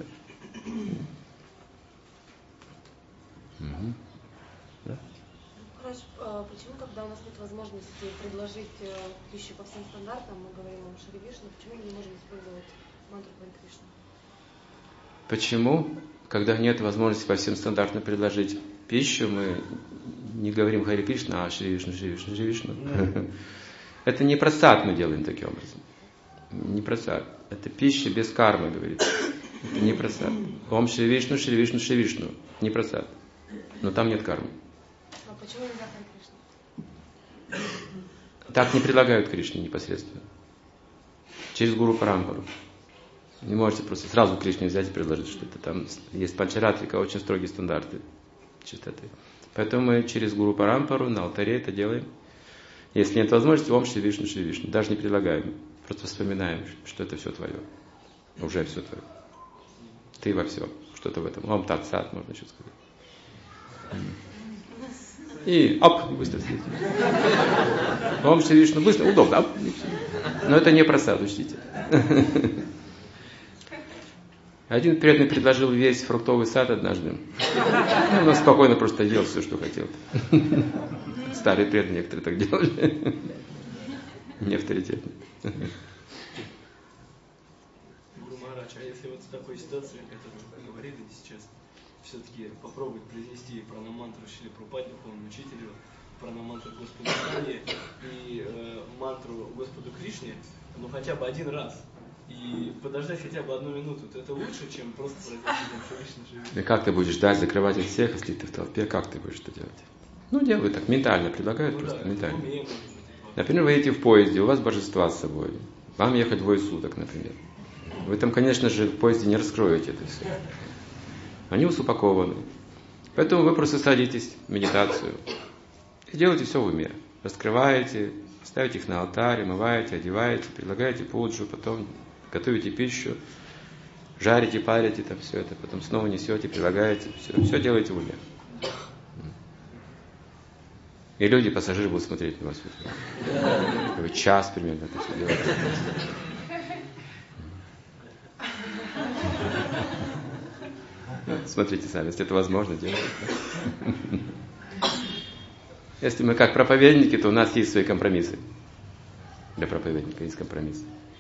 Да? Почему, когда у нас нет возможности предложить пищу по всем стандартам, мы говорим о Шри Вишну, почему мы не можем использовать мантру Харе Кришна? Почему, когда нет возможности по всем стандартам предложить пищу, мы не говорим Харе Кришна, а Шри Вишну, Шри Вишну, Шри Вишну? Это не прасад мы делаем таким образом. Не прасад. Это пища без кармы, говорит. Это не прасад. Ом Шри Вишну, Шри Вишну, Шри Вишну. Не прасад. Но там нет кармы. А почему нельзя Харе Кришна? Так не предлагают Кришне непосредственно. Через Гуру Парампару. Не можете просто сразу Кришне взять и предложить что-то. Там есть панчаратрика, очень строгие стандарты чистоты. Поэтому мы через Гуру Парампару на алтаре это делаем. Если нет возможности, Ом Шри Вишну, Шри Вишну. Даже не предлагаем. Просто вспоминаем, что это все твое. Уже все твое. Ты во всем. Что-то в этом. Ом Тат Сат, можно еще сказать. И оп, быстро съесть. Ом Шри Вишну, быстро, удобно. Оп, но это не прасад, учтите. Один преданный предложил весь фруктовый сад однажды. Он спокойно просто ел все, что хотел. Старые преданные некоторые так делали. Не авторитетно. Гуру Махарадж, а если вот в такой ситуации, о которой вы говорили сейчас, все-таки попробовать произнести пранамантру Шриле Прабхупаде, духовному учителю, пранамантру Господу Кришне и мантру Господу Кришне, ну хотя бы один раз, и подождать хотя бы 1 минуту, то это лучше, чем просто произнести. Да как ты будешь ждать, закрывать от всех, если ты в толпе, как ты будешь это делать? Ну, делай так, ментально предлагают, просто ментально. Например, вы едете в поезде, у вас божества с собой. Вам ехать 2 суток, например. Вы там, конечно же, в поезде не раскроете это все. Они у вас упакованы. Поэтому вы просто садитесь в медитацию и делаете все в уме. Раскрываете, ставите их на алтарь, омываете, одеваете, предлагаете пуджу, потом готовите пищу, жарите, парите, там все это, потом снова несете, предлагаете, все делаете в уме. И люди, пассажиры будут смотреть на вас. Вы час примерно это все делаете. Смотрите сами, если это возможно, делайте. Если мы как проповедники, то у нас есть свои компромиссы. Для проповедника есть компромиссы.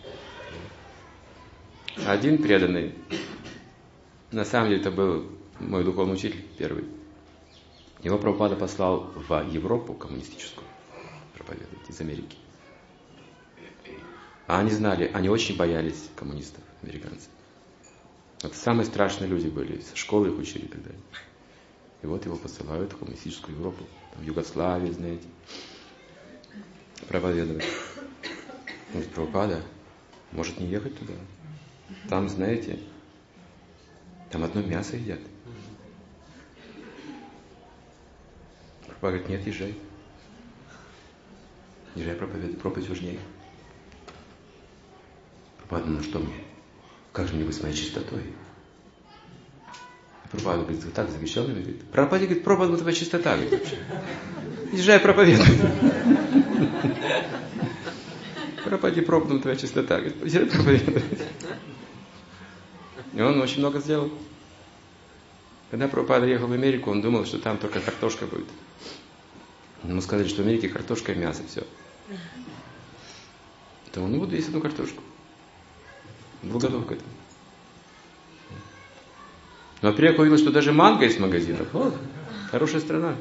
Один преданный, на самом деле это был мой духовный учитель первый. Его Прабхупада послал в Европу коммунистическую проповедовать из Америки. А они знали, они очень боялись коммунистов, американцев. Это самые страшные люди были, со школы их учили и так далее. И вот его посылают в коммунистическую Европу, там, в Югославию, знаете, проповедовать. Говорит, Прабхупада, может не ехать туда? Там, знаете, там одно мясо едят. Прабхупада говорит, нет, езжай. Езжай проповедовать, проповедь важнее. Прабхупада, ну что мне? Как же мне быть с моей чистотой? Прабхупада говорит, вы так завещал мне? Говорит, Прабхупада говорит, Прабхупада, твоя чистота. Говорит, вообще. Езжай проповедуй. Прабхупаде Прабхупада, твоя чистота. Говорит, езжай проповедуй. И он очень много сделал. Когда Прабхупада ехал в Америку, он думал, что там только картошка будет. Ему сказали, что в Америке картошка и мясо, все. То он не буду есть одну картошку. Был готов к этому. Но приехал, увидел, что даже манго есть в магазинах. О, хорошая страна.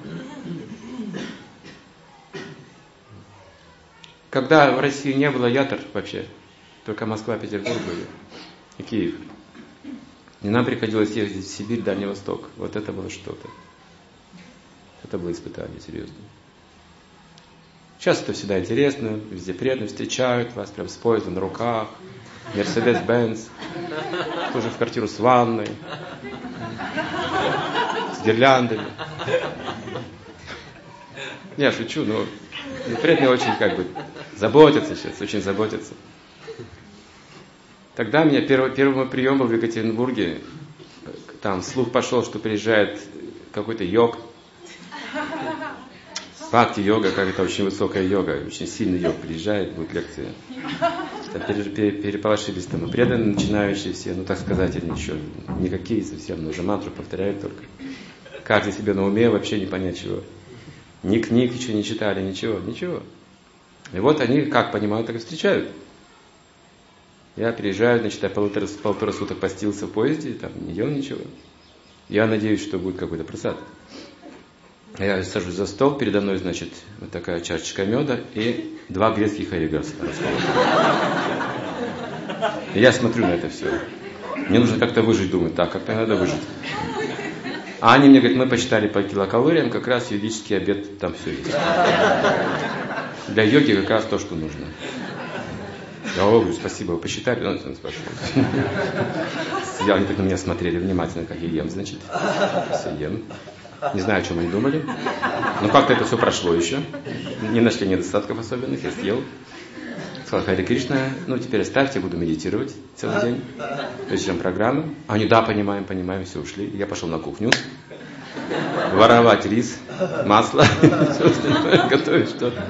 Когда в России не было ятр вообще, только Москва, Петербург были и Киев. И нам приходилось ездить в Сибирь, Дальний Восток. Вот это было что-то. Это было испытание серьезное. Сейчас это всегда интересно, везде приятно, встречают вас прям с поездом на руках. Мерседес-Бенц, тоже в квартиру с ванной, с гирляндами. Я шучу, но приятно очень как бы заботятся сейчас, очень заботятся. Тогда у меня первый мой прием был в Екатеринбурге. Там слух пошел, что приезжает какой-то йог. Бхакти-йога, как-то очень высокая йога, очень сильный йог приезжает, будет лекция. Переполошились там и преданные, начинающие все, ну так сказать, они еще никакие совсем, но уже мантру повторяют только. Каждый себе на уме, вообще не понять чего. Ни книг еще не читали, ничего. И вот они, как понимают, так и встречают. Я приезжаю, значит, я полтора суток постился в поезде, там не ел ничего. Я надеюсь, что будет какой-то просад. Я сажусь за стол, передо мной, значит, вот такая чашечка меда и 2 грецких ореха. И я смотрю на это все. Мне нужно как-то выжить, думаю, так, как-то надо выжить. А они мне говорят, мы посчитали по килокалориям, как раз йогический обед, там все есть. Для йоги как раз то, что нужно. Я говорю, спасибо, вы посчитали? Он спрашивает. Они так на меня смотрели внимательно, как я ем, значит. Все ем. Не знаю, о чем они думали. Но как-то это все прошло еще. Не нашли недостатков особенных. Я съел. Сказал, Харе Кришна, ну теперь оставьте, буду медитировать целый день. Вечером программа. Они, да, понимаем, все ушли. Я пошел на кухню. Воровать рис, масло. Готовить что-то.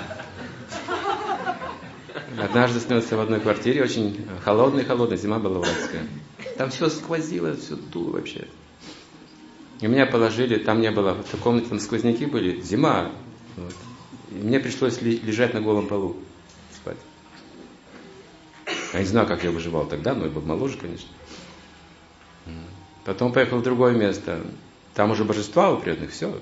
Однажды снялся в одной квартире, очень холодная, зима была уральская. Там все сквозило, все дуло вообще. И меня положили, там не было, в комнате там сквозняки были, зима. Вот. И мне пришлось лежать на голом полу, спать. Я не знаю, как я выживал тогда, но я был моложе, конечно. Потом поехал в другое место. Там уже божества у преданных, все.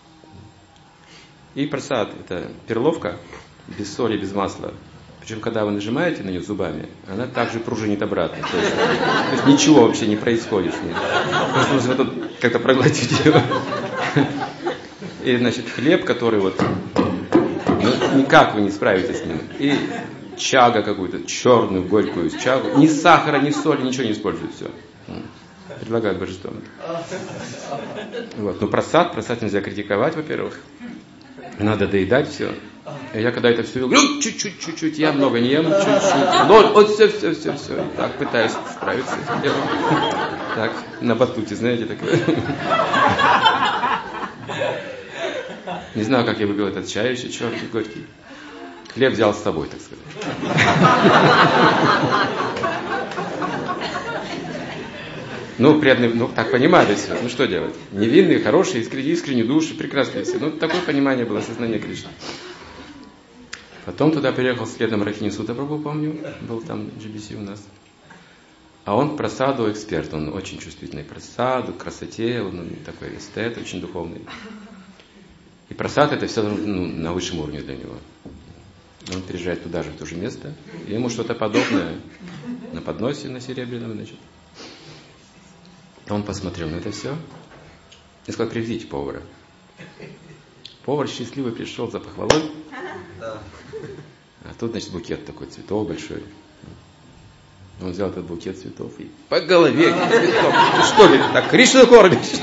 И просад, это перловка, без соли, без масла. Причем, когда вы нажимаете на нее зубами, она также пружинит обратно. То есть ничего вообще не происходит с ней. Просто нужно тут как-то проглотить ее. И, значит, хлеб, который вот... Ну, никак вы не справитесь с ним. И чага какую-то, черную, горькую чагу. Ни сахара, ни соли, ничего не используют. Все. Предлагают божествам. Вот. Но просад нельзя критиковать, во-первых. Надо доедать все. И я когда это все видел, говорю, чуть-чуть, я много не ем, чуть-чуть. Вот все. И так пытаюсь справиться с этим делом. Так, на батуте, знаете, такое. Не знаю, как я выпил этот чай еще, черный, горький. Хлеб взял с собой, так сказать. Ну, преданные, ну, так понимали все. Ну, что делать? Невинные, хорошие, искренние души, прекрасные все. Ну, такое понимание было, сознание Кришны. Потом туда приехал следом Рахини Сута Прабху, помню, был там GBC у нас. А он к прасаду эксперт, он очень чувствительный к прасаду, к красоте, он такой эстет, очень духовный. И прасад это все на высшем уровне для него. Он приезжает туда же, в то же место, и ему что-то подобное на подносе, на серебряном, значит. Он посмотрел на это все и сказал: приведите повара. Повар счастливый пришел за похвалой. А тут, значит, букет такой цветов большой. Он взял этот букет цветов и по голове цветов. Ты что ли, так Кришну кормишь?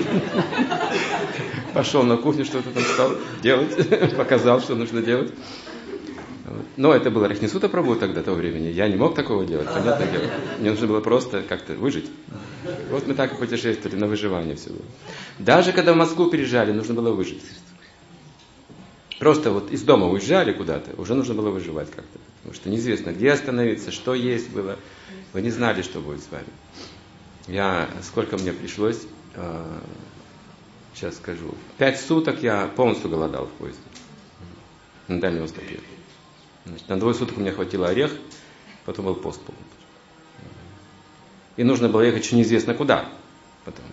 Пошел на кухню, что-то там стал делать, показал, что нужно делать. Но это было Рахини Сута Прабху тогда, того времени. Я не мог такого делать, понятное дело. Мне нужно было просто как-то выжить. Вот мы так и путешествовали, на выживание все было. Даже когда в Москву переезжали, нужно было выжить. Просто вот из дома уезжали куда-то, уже нужно было выживать как-то. Потому что неизвестно, где остановиться, что есть было. Вы не знали, что будет с вами. Сколько мне пришлось, сейчас скажу, 5 суток я полностью голодал в поезде. На Дальний Восток. Значит, на 2 суток у меня хватило орех, потом был пост полный. И нужно было ехать еще неизвестно куда. Потом.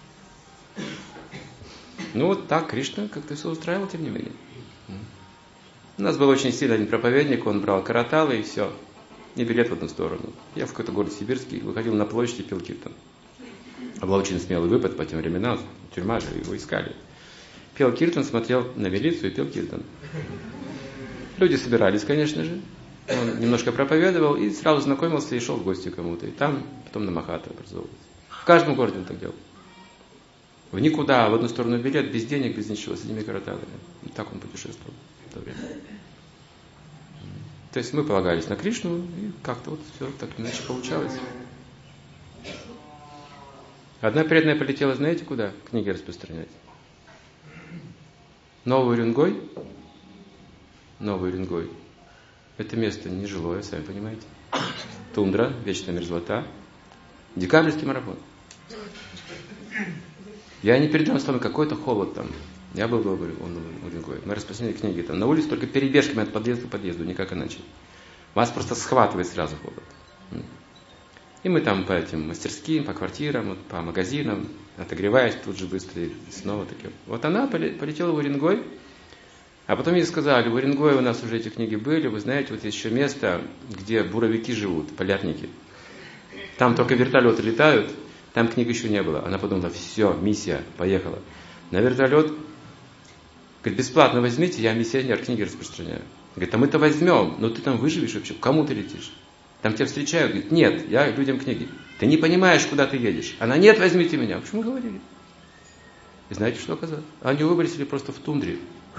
Ну вот так Кришна как-то все устраивал, тем не менее. У нас был очень сильный один проповедник, он брал караталы и все. И билет в одну сторону. Я в какой-то город сибирский выходил на площадь и пел киртан. Был очень смелый выпад по тем временам, тюрьма же, его искали. Пел киртан, смотрел на милицию и пел киртан. Люди собирались, конечно же. Он немножко проповедовал и сразу знакомился и шел в гости к кому-то. И там потом на Махата образовывался. В каждом городе он так делал. В никуда, в одну сторону билет, без денег, без ничего, с этими караталами. И так он путешествовал в то время. То есть мы полагались на Кришну, и как-то вот все так иначе получалось. Одна преданная полетела, знаете куда? Книги распространять. Новый Уренгой. Новый Уренгой. Это место нежилое, сами понимаете. Тундра, вечная мерзлота. Декабрьский марафон. Я не передам с вами какой-то холод там. Я был в Уренгое. Мы распространяли книги там. На улице только перебежками от подъезда к подъезду, никак иначе. Вас просто схватывает сразу холод. И мы там по этим мастерским, по квартирам, по магазинам, отогреваясь тут же быстро и снова таким. Вот она полетела в Уренгой, а потом ей сказали: в Уренгое у нас уже эти книги были, вы знаете, вот есть еще место, где буровики живут, полярники. Там только вертолеты летают, там книг еще не было. Она подумала: все, миссия, поехала. На вертолет, говорит: бесплатно возьмите, я миссионер, книги распространяю. Говорит: а мы-то возьмем, но ты там выживешь вообще, кому ты летишь? Там тебя встречают, говорит: нет, я людям книги. Ты не понимаешь, куда ты едешь. Она: нет, возьмите меня. Почему говорили? И знаете, что оказалось? Они выбросили просто в тундре.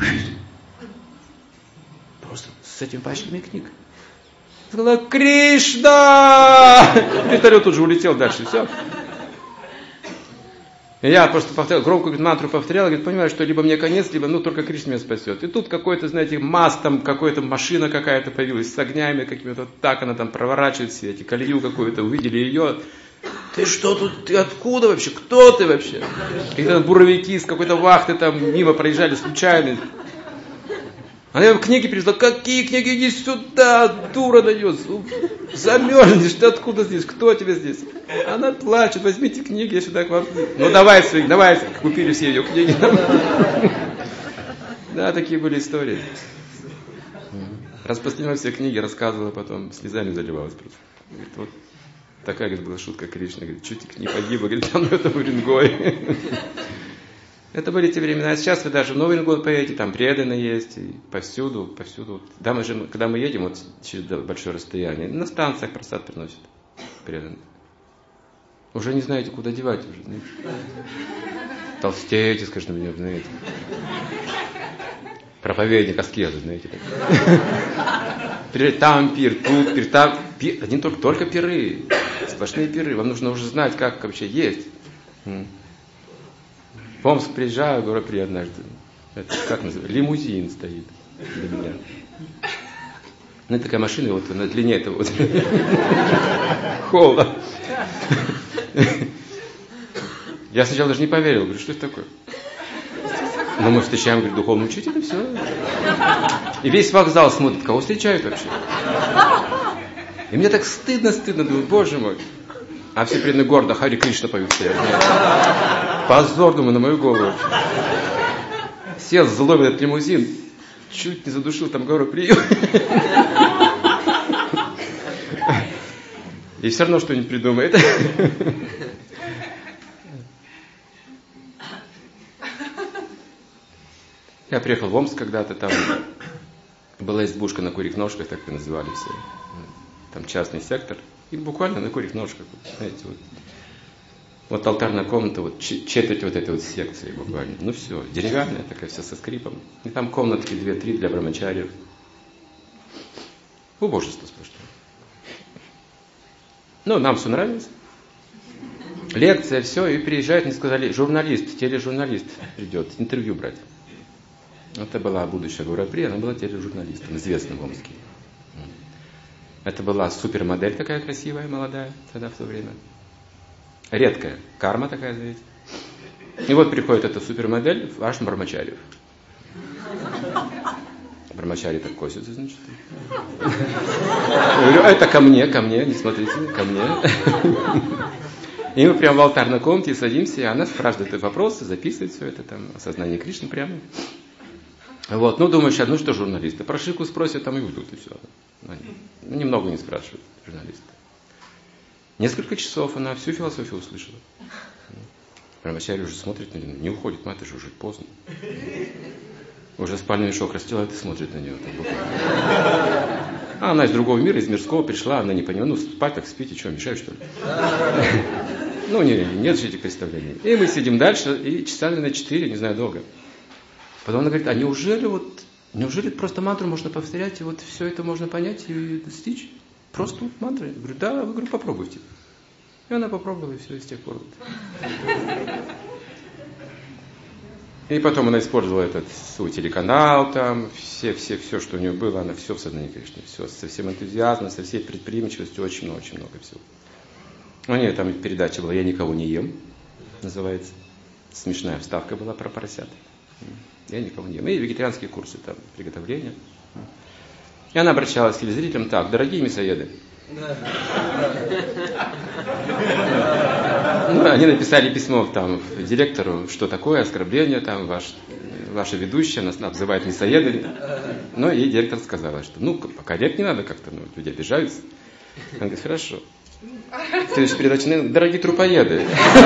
Просто с этими пачками книг. Сказала: Кришна! Вертолет тут же улетел дальше, все. И я просто повторял, громкую мантру повторял, говорит: понимаю, что либо мне конец, либо только Кришна меня спасет. И тут какой-то, знаете, маст, там какая-то машина какая-то появилась с огнями какими-то, вот так она там проворачивает все эти, колею какую-то, увидели ее. Ты что тут, ты откуда вообще, кто ты вообще? Какие-то буровики с какой-то вахты там мимо проезжали случайно. Она им книги привезла: какие книги, иди сюда, дура дает, замерзнешь, ты откуда здесь, кто тебе здесь? Она плачет: возьмите книги, я сюда к вам. Ну давай, купили все ее книги. Да, такие были истории. Распространяла все книги, рассказывала потом, слезами заливалась просто. Говорит: вот такая, говорит, была шутка Кришны, говорит: чуть не погибла, говорит, там это Уренгой. Это были те времена. А сейчас вы даже в Новый Уренгой поедете, там преданные есть, и повсюду. Да, когда мы едем вот через большое расстояние, на станциях просад приносят преданные. Уже не знаете, куда девать. Уже, знаете. Толстеете, скажем, на меня, знаете. Проповедник аскезы, знаете. Там пир, тут пир, там пир. Один только пиры. Сплошные пиры. Вам нужно уже знать, как вообще есть. В Омск приезжаю, говорю: при однажды. Это как называется? Лимузин стоит для меня. Ну, это такая машина, вот на длине этого вот холла. Я сначала даже не поверил, говорю, что это такое? Но мы встречаем, говорит, духовный учитель, и все. И весь вокзал смотрит, кого встречают вообще. И мне так стыдно, думаю, боже мой. А все преданные гордо Хари Кришна поют стоят. Позор, думаю, на мою голову. Сел злой в этот лимузин, чуть не задушил там Гауру Прию. И все равно что-нибудь придумает. Я приехал в Омск когда-то, там была избушка на курьих ножках, так и называли все. Там частный сектор. И буквально на курьих ножках, знаете, вот алтарная комната, вот четверть вот этой вот секции буквально. Ну все, деревянная такая, вся со скрипом. И там комнатки 2-3 для брамачарьев. Убожество сплошное. Ну, нам все нравится. Лекция, все, и приезжает, мне сказали, журналист, тележурналист придет, интервью брать. Это была будущая Гаурия Прия, она была тележурналистом, известным в Омске. Это была супермодель такая красивая, молодая, тогда в то время. Редкая, карма такая, знаете. И вот приходит эта супермодель в ашрам брамачарьев. Брамачарьи так косятся, значит. Я говорю, это ко мне, не смотрите, ко мне. И мы прямо в алтарной комнате садимся, и она спрашивает вопросы, записывает все это, там, осознание Кришны прямо. Вот, ну, думаю, сейчас, ну что журналисты, про Шику спросят, там и уйдут, и все. Ну, немного не спрашивают журналисты. Несколько часов она всю философию услышала. Брамачарья уже смотрит на нее, не уходит, мать, уже поздно. Уже спальный мешок расстилает и смотрит на нее. А она из другого мира, из мирского пришла, она не поняла, ну, спать так спите, что, мешаю, что ли? Ну, нет же этих представлений. И мы сидим дальше, и часа на 4, не знаю, долго. Потом она говорит, а неужели просто мантру можно повторять, и вот все это можно понять и достичь? Просто вот мантры. Я говорю, да, вы, говорю, попробуйте. И она попробовала, и все, и с тех пор. И потом она использовала этот свой телеканал, там, все, что у нее было, она все в сознании Кришны, все, со всем энтузиазмом, со всей предприимчивостью, очень много всего. У нее там передача была «Я никого не ем», называется. Смешная вставка была про поросят. Я никого не ем. И вегетарианские курсы там, приготовления. И она обращалась к телезрителям, так, дорогие мясоеды. Ну, они написали письмо там директору, что такое оскорбление, там ваша ведущая нас обзывает мясоедами. Ну, и директор сказала, что ну, покоррект не надо как-то, ну, люди обижаются. Она говорит, хорошо. Следующая передача, дорогие трупоеды.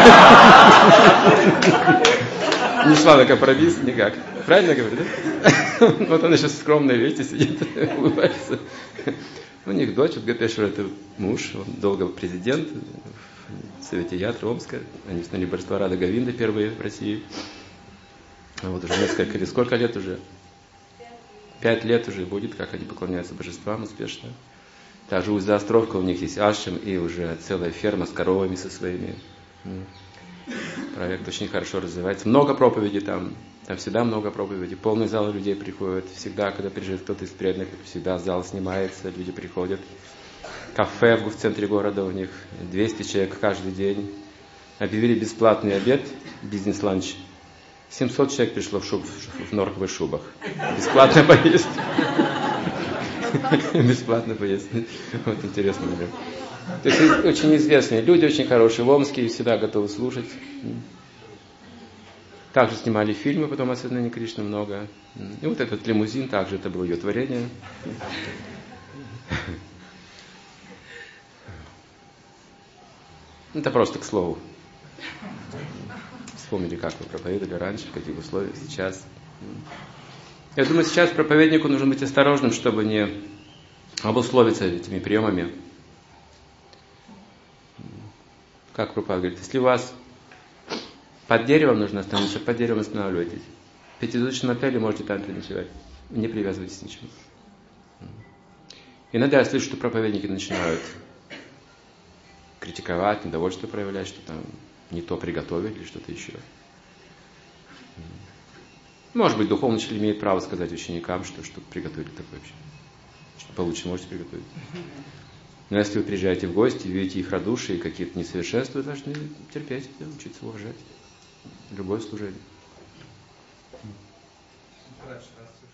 Не шла на компромисс никак. Правильно говорю, да? Вот она сейчас скромная, видите, сидит, улыбается. У них дочь, Гапешвар, это муж, он долго президент в Совете Ятры Омска. Они установили божество Рада Говинда первые в России. Вот уже несколько, или сколько лет уже? 5 лет уже будет, как они поклоняются божествам успешно. Также у Заостровка у них есть ашрам и уже целая ферма с коровами со своими. Проект очень хорошо развивается. Много проповедей там всегда много проповедей. Полный зал людей приходит. Всегда, когда приезжает кто-то из преданных, всегда зал снимается, люди приходят. Кафе в центре города у них. 200 человек каждый день. Объявили бесплатный обед, бизнес-ланч. 700 человек пришло в норковых шубах. Бесплатно поесть. Бесплатно поесть. Вот интересный момент. То есть очень известные люди, очень хорошие в Омске, всегда готовы слушать. Также снимали фильмы потом о сознании Кришны много. И вот этот лимузин также, это было ее творение. Это просто к слову. Вспомнили, как вы проповедовали раньше, в каких условиях сейчас. Я думаю, сейчас проповеднику нужно быть осторожным, чтобы не обусловиться этими приемами. Как Прабхупада говорит, если у вас под деревом нужно остановиться, под деревом останавливайтесь. В пятизвучном отеле можете там танцевать. Не привязывайтесь ни к чему. Иногда я слышу, что проповедники начинают критиковать, недовольство проявлять, что там не то приготовили или что-то еще. Может быть, духовный учитель имеет право сказать ученикам, что приготовили такое вообще. Что получше можете приготовить. Но если вы приезжаете в гости, видите их радушие и какие-то несовершенства, вы должны терпеть это, учиться уважать. Любое служение. Раз